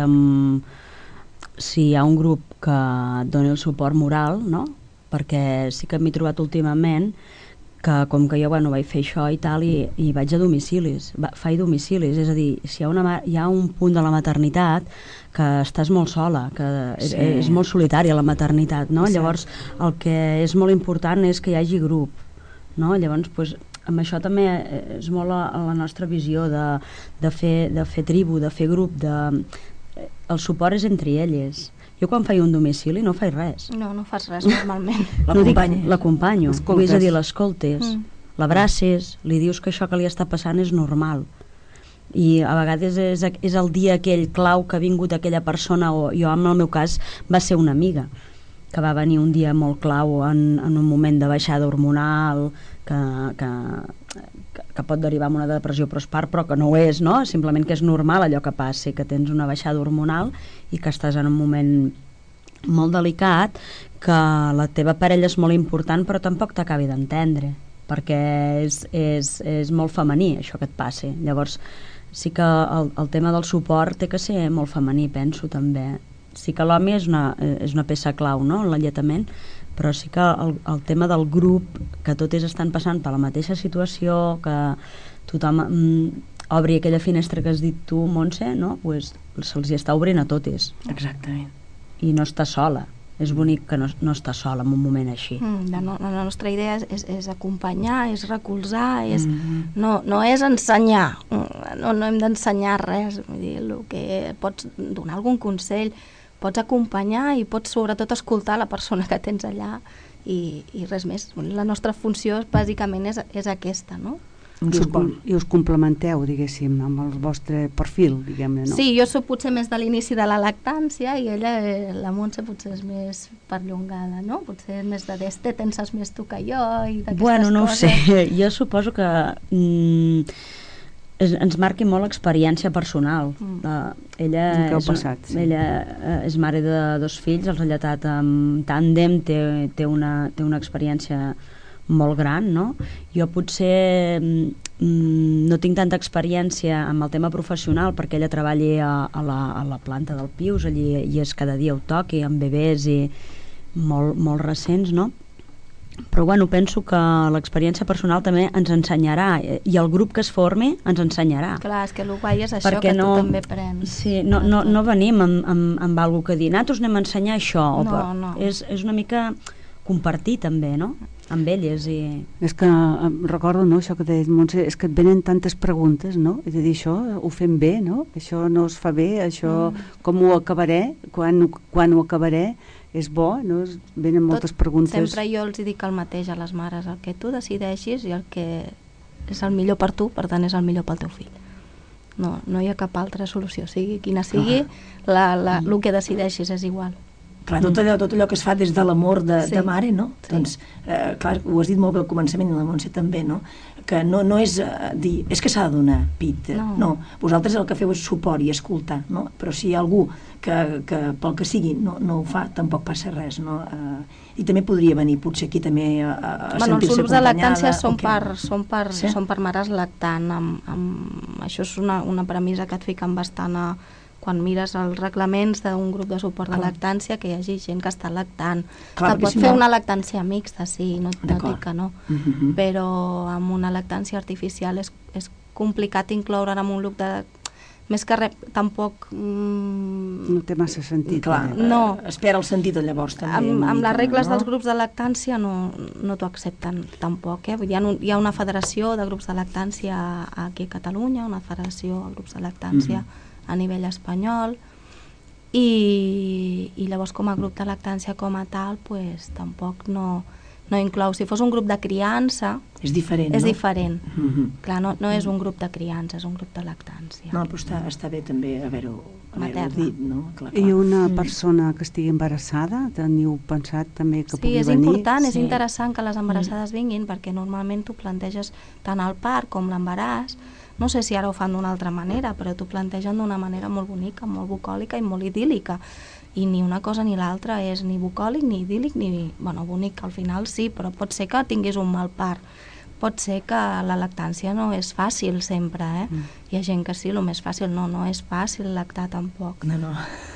S12: si hi ha un grup que doni el suport moral, no? Perquè sí que m'he trobat últimament que com que jo vaig fer això i tal i vaig a domicilis, faig domicilis, és a dir, si hi ha un punt de la maternitat que estàs molt sola, que és molt solitària la maternitat, no? Llavors el que és molt important és que hi hagi grup, no? Llavors pues, amb això també és molt la nostra visió de fer tribu, de fer grup, el suport és entre elles. Jo quan faig un domicili no faig res.
S11: No fas res normalment.
S12: L'acompanyo. És a dir, l'escoltes, l'abraces, li dius que això que li està passant és normal. I a vegades és el dia aquell clau que ha vingut aquella persona, o jo en el meu cas va ser una amiga que va venir un dia molt clau en un moment de baixada hormonal que pot derivar en una depressió postpart, però que no ho és, no? Simplement que és normal allò que passa, que tens una baixada hormonal i que estàs en un moment molt delicat, que la teva parella és molt important però tampoc t'acabi d'entendre, perquè és molt femení això que et passa. Llavors sí que el tema del suport té que ser molt femení, penso també. Sí que l'home és una peça clau, no?, en l'alletament, però sí que el tema del grup, que totes estan passant per la mateixa situació, que tothom obri aquella finestra que has dit tu, Montse, no? Pues se'ls hi està obrint a totes.
S3: Exactament.
S12: I no està sola. És bonic que no està sola en un moment així.
S11: La nostra idea és acompanyar, és recolzar, no és ensenyar, no hem d'ensenyar res. Vull dir, el que pots donar algun consell, pots acompanyar i pots sobretot escoltar la persona que tens allà i res més. La nostra funció bàsicament és aquesta, no?
S2: I us complementeu, diguéssim, amb el vostre perfil, diguem-ne, no?
S11: Sí, jo soc potser més de l'inici de la lactància i ella, la Montse, potser és més perllongada, no? Potser més de d'este, tenses més tu que jo i d'aquestes coses.
S12: Bueno, no ho sé, jo suposo que ens marqui molt l'experiència personal. Ella és mare de 2 fills, els ha lletat en tàndem, té una experiència molt gran, no? Jo potser no tinc tanta experiència amb el tema professional perquè ella treballa a la planta del Pius, allí i és cada dia ho toqui, amb bebès i molt recents, no? Però bueno, penso que l'experiència personal també ens ensenyarà i el grup que es formi ens ensenyarà.
S11: Clar, és que el guai és això, perquè que tu també prens.
S12: Sí, no venim amb alguna que dir, nosaltres anem a ensenyar això.
S11: No.
S12: És una mica compartir també, no?, amb elles.
S2: És que recordo, no?, això que deies, Montse, és que et venen tantes preguntes, no?, és a dir, això ho fem bé, no?, això no es fa bé, això com ho acabaré, quan ho acabaré, és bo, no?, venen moltes preguntes.
S11: Sempre jo els dic el mateix a les mares, el que tu decideixis i el que és el millor per tu, per tant és el millor pel teu fill. No hi ha cap altra solució, sigui quina sigui, el que decideixis és igual.
S3: Clar, tot allò que es fa des de l'amor de mare, no? Sí. Doncs, clar, ho has dit molt bé al començament, i la Montse també, no? Que no és dir, és que s'ha de donar pit. No, vosaltres el que feu és suport i escoltar, no? Però si hi ha algú que pel que sigui no ho fa, tampoc passa res, no? I també podria venir potser aquí també a sentir-se acompanyada.
S11: Els grups de lactància són per mares lactant. Això és una premissa que et fiquen bastant quan mires els reglaments d'un grup de suport de lactància, que hi hagi gent que està lactant. Que pot fer una lactància mixta, sí, no dic que no, però amb una lactància artificial és complicat incloure en un grup de... Més que res, tampoc...
S2: No té massa sentit.
S3: Clar, es perd el sentit llavors també.
S11: Amb les regles dels grups de lactància no t'ho accepten tampoc. Hi ha una federació de grups de lactància aquí a Catalunya, una federació de grups de lactància a nivell espanyol, i llavors com a grup de lactància com a tal tampoc no inclou. Si fos un grup de criança
S3: és diferent,
S11: és diferent. Clar, no és un grup de criança, és un grup de lactància.
S3: No, però està bé també haver-ho dit, no? Clar.
S2: I una persona que estigui embarassada, teniu pensat també que pugui venir?
S11: Sí, és important, és interessant que les embarassades vinguin, perquè normalment tu planteges tant el part com l'embaràs. No sé si ara ho fan d'una altra manera, però t'ho plantegen d'una manera molt bonica, molt bucòlica i molt idíl·lica. I ni una cosa ni l'altra és ni bucòlic, ni idíl·lic, ni... Bueno, bonic al final sí, però pot ser que tinguis un mal part. Pot ser que la lactància no és fàcil sempre, Hi ha gent que sí, el més fàcil no és fàcil lactar tampoc.
S3: No.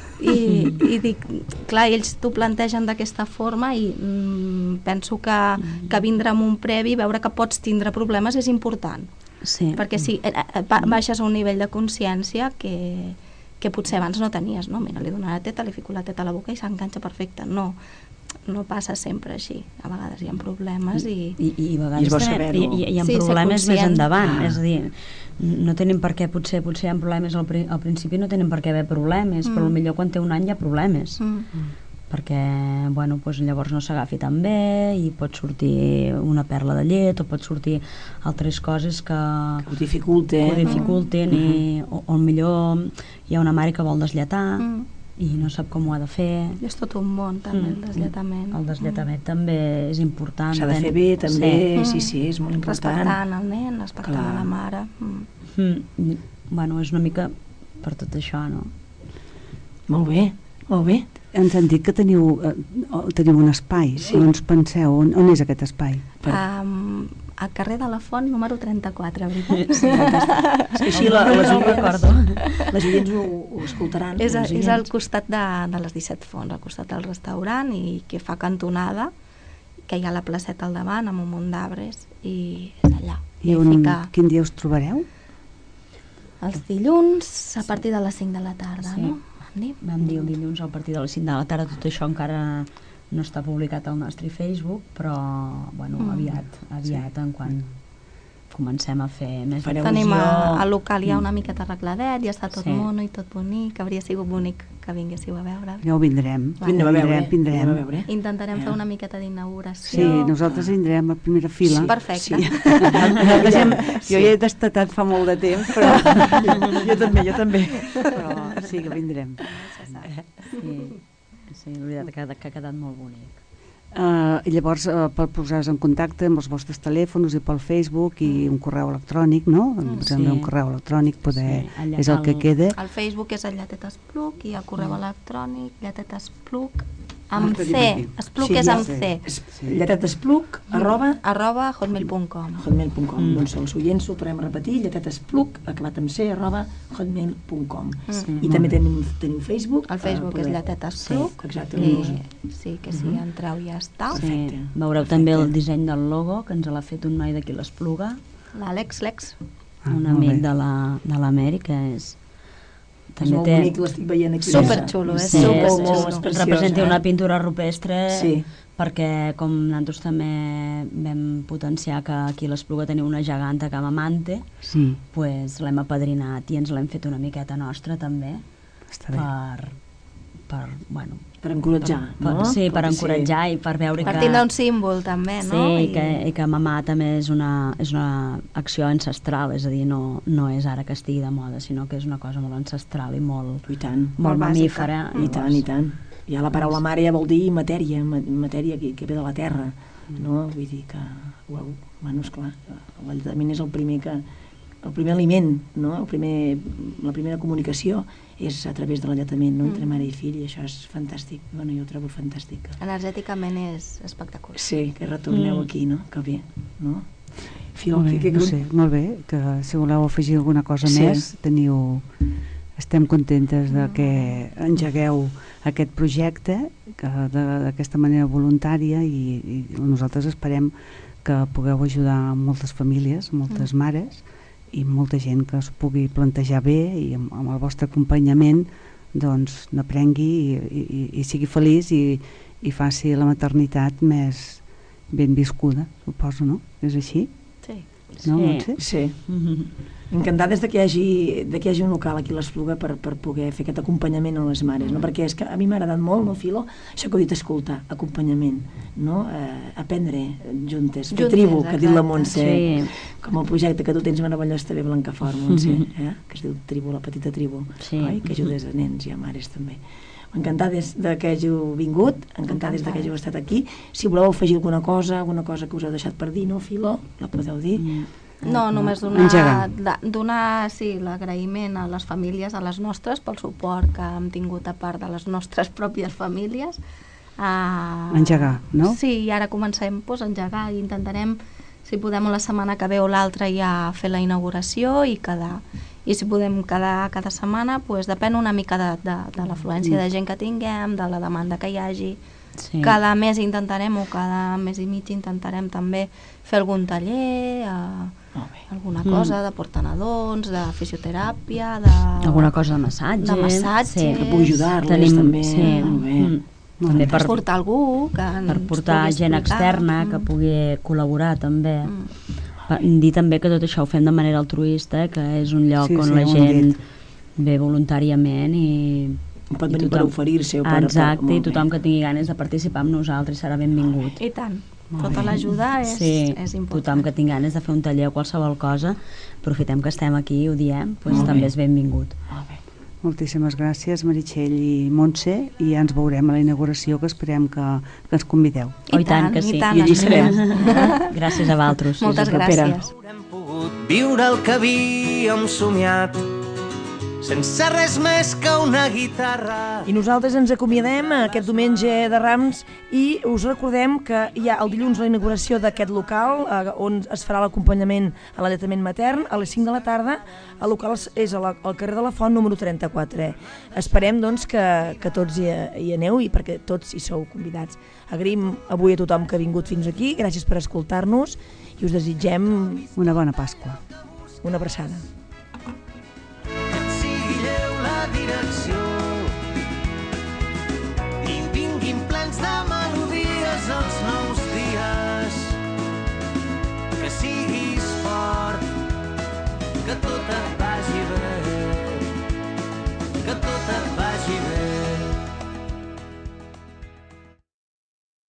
S11: I dic, clar, ells t'ho plantegen d'aquesta forma i penso que vindre amb un previ, veure que pots tindre problemes és important.
S12: Sí.
S11: Perquè si baixes a un nivell de consciència que potser abans no tenies, no? Mira, li dono la teta, li fico la teta a la boca i s'enganxa perfecte. No passa sempre així. A vegades hi ha problemes i
S12: a vegades hi ha problemes més endavant. És a dir, no tenen per què, potser hi ha problemes al principi, no tenen per què haver problemes, però potser quan té un any hi ha problemes. Perquè llavors no s'agafi tan bé i pot sortir una perla de llet o pot sortir altres coses que
S3: ho dificulten
S12: o millor hi ha una mare que vol deslletar i no sap com ho ha de fer.
S11: És tot un món també el deslletament.
S12: El deslletament també és important.
S3: S'ha de fer bé també, sí, és molt important.
S11: Respectant el nen, respectant la mare.
S12: És una mica per tot això, no?
S3: Molt bé.
S2: Ens han dit que teniu un espai. Doncs penseu, on és aquest espai?
S11: Al carrer de la Font, número 34, veritat?
S3: Sí, així les oients ho escoltaran.
S11: És al costat de les 17 Fonts, al costat del restaurant, i que fa cantonada, que hi ha la placeta al davant amb un munt d'arbres, i és allà.
S2: I quin dia us trobareu?
S11: Els dilluns a partir de les 5 de la tarda, no?
S12: Vam dir el dilluns a partir de les 5 de la tarda. Tot això encara no està publicat al nostre Facebook, però aviat en comencem a fer més...
S11: Tenim al local ja una miqueta arregladet, ja està tot mono i tot bonic, hauria sigut bonic que vinguéssiu a veure.
S2: Ja ho vindrem.
S11: Vindrem. Intentarem fer una miqueta d'inauguració.
S2: Sí, nosaltres vindrem a primera fila.
S11: Perfecte.
S2: Jo ja he destatat fa molt de temps, però...
S3: Jo també.
S2: Però sí que vindrem.
S12: Sí, la veritat que ha quedat molt bonic.
S2: Llavors, per posar-vos en contacte amb els vostres telèfons i pel Facebook i un correu electrònic, no? Un correu electrònic és el que queda.
S11: El Facebook és el Llatet Espluc i el correu electrònic Llatet Espluc amb C. Espluc és amb C.
S3: Llatetespluc
S11: arroba hotmail.com.
S3: Doncs els oients ho podem repetir, llatetespluc acabat amb C @hotmail.com. I també teniu Facebook.
S11: El Facebook és Llatet Espluc.
S3: Exacte.
S11: Sí, que si entreu ja està.
S12: Veureu també el disseny del logo, que ens l'ha fet un noi d'aquí l'Espluga.
S11: L'Àlex Lex.
S12: Un amic de l'Amèrica, és
S3: molt bonic, l'estic veient aquí.
S11: Superxulo, és superxulo.
S12: Representa una pintura rupestre, perquè com nosaltres també vam potenciar que aquí a l'Espluga teniu una geganta que Amamante, doncs l'hem apadrinat i ens l'hem fet una miqueta nostra també,
S3: per encoratjar, no?
S12: Sí, per encoratjar i per veure que...
S11: Per tindre un símbol també, no?
S12: Sí, i que mamà també és una acció ancestral, és a dir, no és ara que estigui de moda, sinó que és una cosa molt ancestral i molt mamífera.
S3: I tant. Ja la paraula mare ja vol dir matèria que ve de la terra, no? Vull dir que, bueno, esclar, l'alletament és el primer aliment, no? La primera comunicació és a través de l'alletament, no? Entre mare i fill, i això és fantàstic. Bueno, jo ho trobo fantàstic.
S11: Energèticament és espectacular.
S3: Sí, que retorneu aquí, no? Que bé, no?
S2: Molt bé, que si voleu afegir alguna cosa més, estem contentes de que engegueu aquest projecte d'aquesta manera voluntària i nosaltres esperem que pugueu ajudar moltes famílies, moltes mares i molta gent que es pugui plantejar bé i amb el vostre acompanyament doncs n'aprengui i sigui feliç i faci la maternitat més ben viscuda, suposo, no? És així?
S11: Sí.
S2: No, Montse?
S3: Sí. Encantades de que hi hagi un local aquí a l'Espluga per poder fer aquest acompanyament a les mares, no? Perquè és que a mi m'ha agradat molt, no, Filo, això que heu dit, escoltar, acompanyament, no? Aprendre juntes, fer tribu, que ha dit la Montse, com el projecte que tu tens meravellós també, Blancafort, Montse, que es diu Tribu, la petita tribu, oi? Que ajudes a nens i a mares també. Encantades de que hàgiu vingut, encantades de que hàgiu estat aquí. Si voleu afegir alguna cosa que us heu deixat per dir, no, Filo? La podeu dir?
S11: No, només donar l'agraïment a les famílies, a les nostres, pel suport que hem tingut a part de les nostres pròpies famílies.
S2: Engegar, no?
S11: Sí, i ara comencem a engegar i intentarem, si podem la setmana que ve o l'altra ja fer la inauguració i si podem quedar cada setmana, depèn una mica de l'afluència de gent que tinguem, de la demanda que hi hagi. Cada mes intentarem, o cada mes i mig intentarem també fer algun taller, alguna cosa de portar nadons, de fisioteràpia,
S12: alguna cosa de massatge,
S3: que pugui ajudar-les també.
S11: També per portar algú,
S12: per portar gent externa que pugui col·laborar també. Dir també que tot això ho fem de manera altruista, que és un lloc on la gent ve voluntàriament i
S3: pot venir per oferir-se.
S12: Exacte, i tothom que tingui ganes de participar amb nosaltres serà benvingut.
S11: I tant, tota l'ajuda és important.
S12: Tothom que tingui ganes de fer un taller o qualsevol cosa, aprofitem que estem aquí i ho diem, també és benvingut.
S2: Moltíssimes gràcies, Meritxell i Montse, i ja ens veurem a la inauguració, que esperem que ens convideu.
S12: I tant que sí,
S3: i allí serem.
S12: Gràcies a vosaltres.
S11: Moltes gràcies.
S13: Haurem pogut viure el que havíem somiat, sense res més que una guitarra.
S3: I nosaltres ens acomiadem aquest diumenge de Rams i us recordem que hi ha el dilluns la inauguració d'aquest local on es farà l'acompanyament a l'alletament matern a les 5 de la tarda. El local és al carrer de la Font número 34. Esperem doncs que tots hi aneu i perquè tots hi sou convidats. Agraïm avui a tothom que ha vingut fins aquí, gràcies per escoltar-nos i us desitgem
S2: una bona Pasqua.
S3: Una abraçada.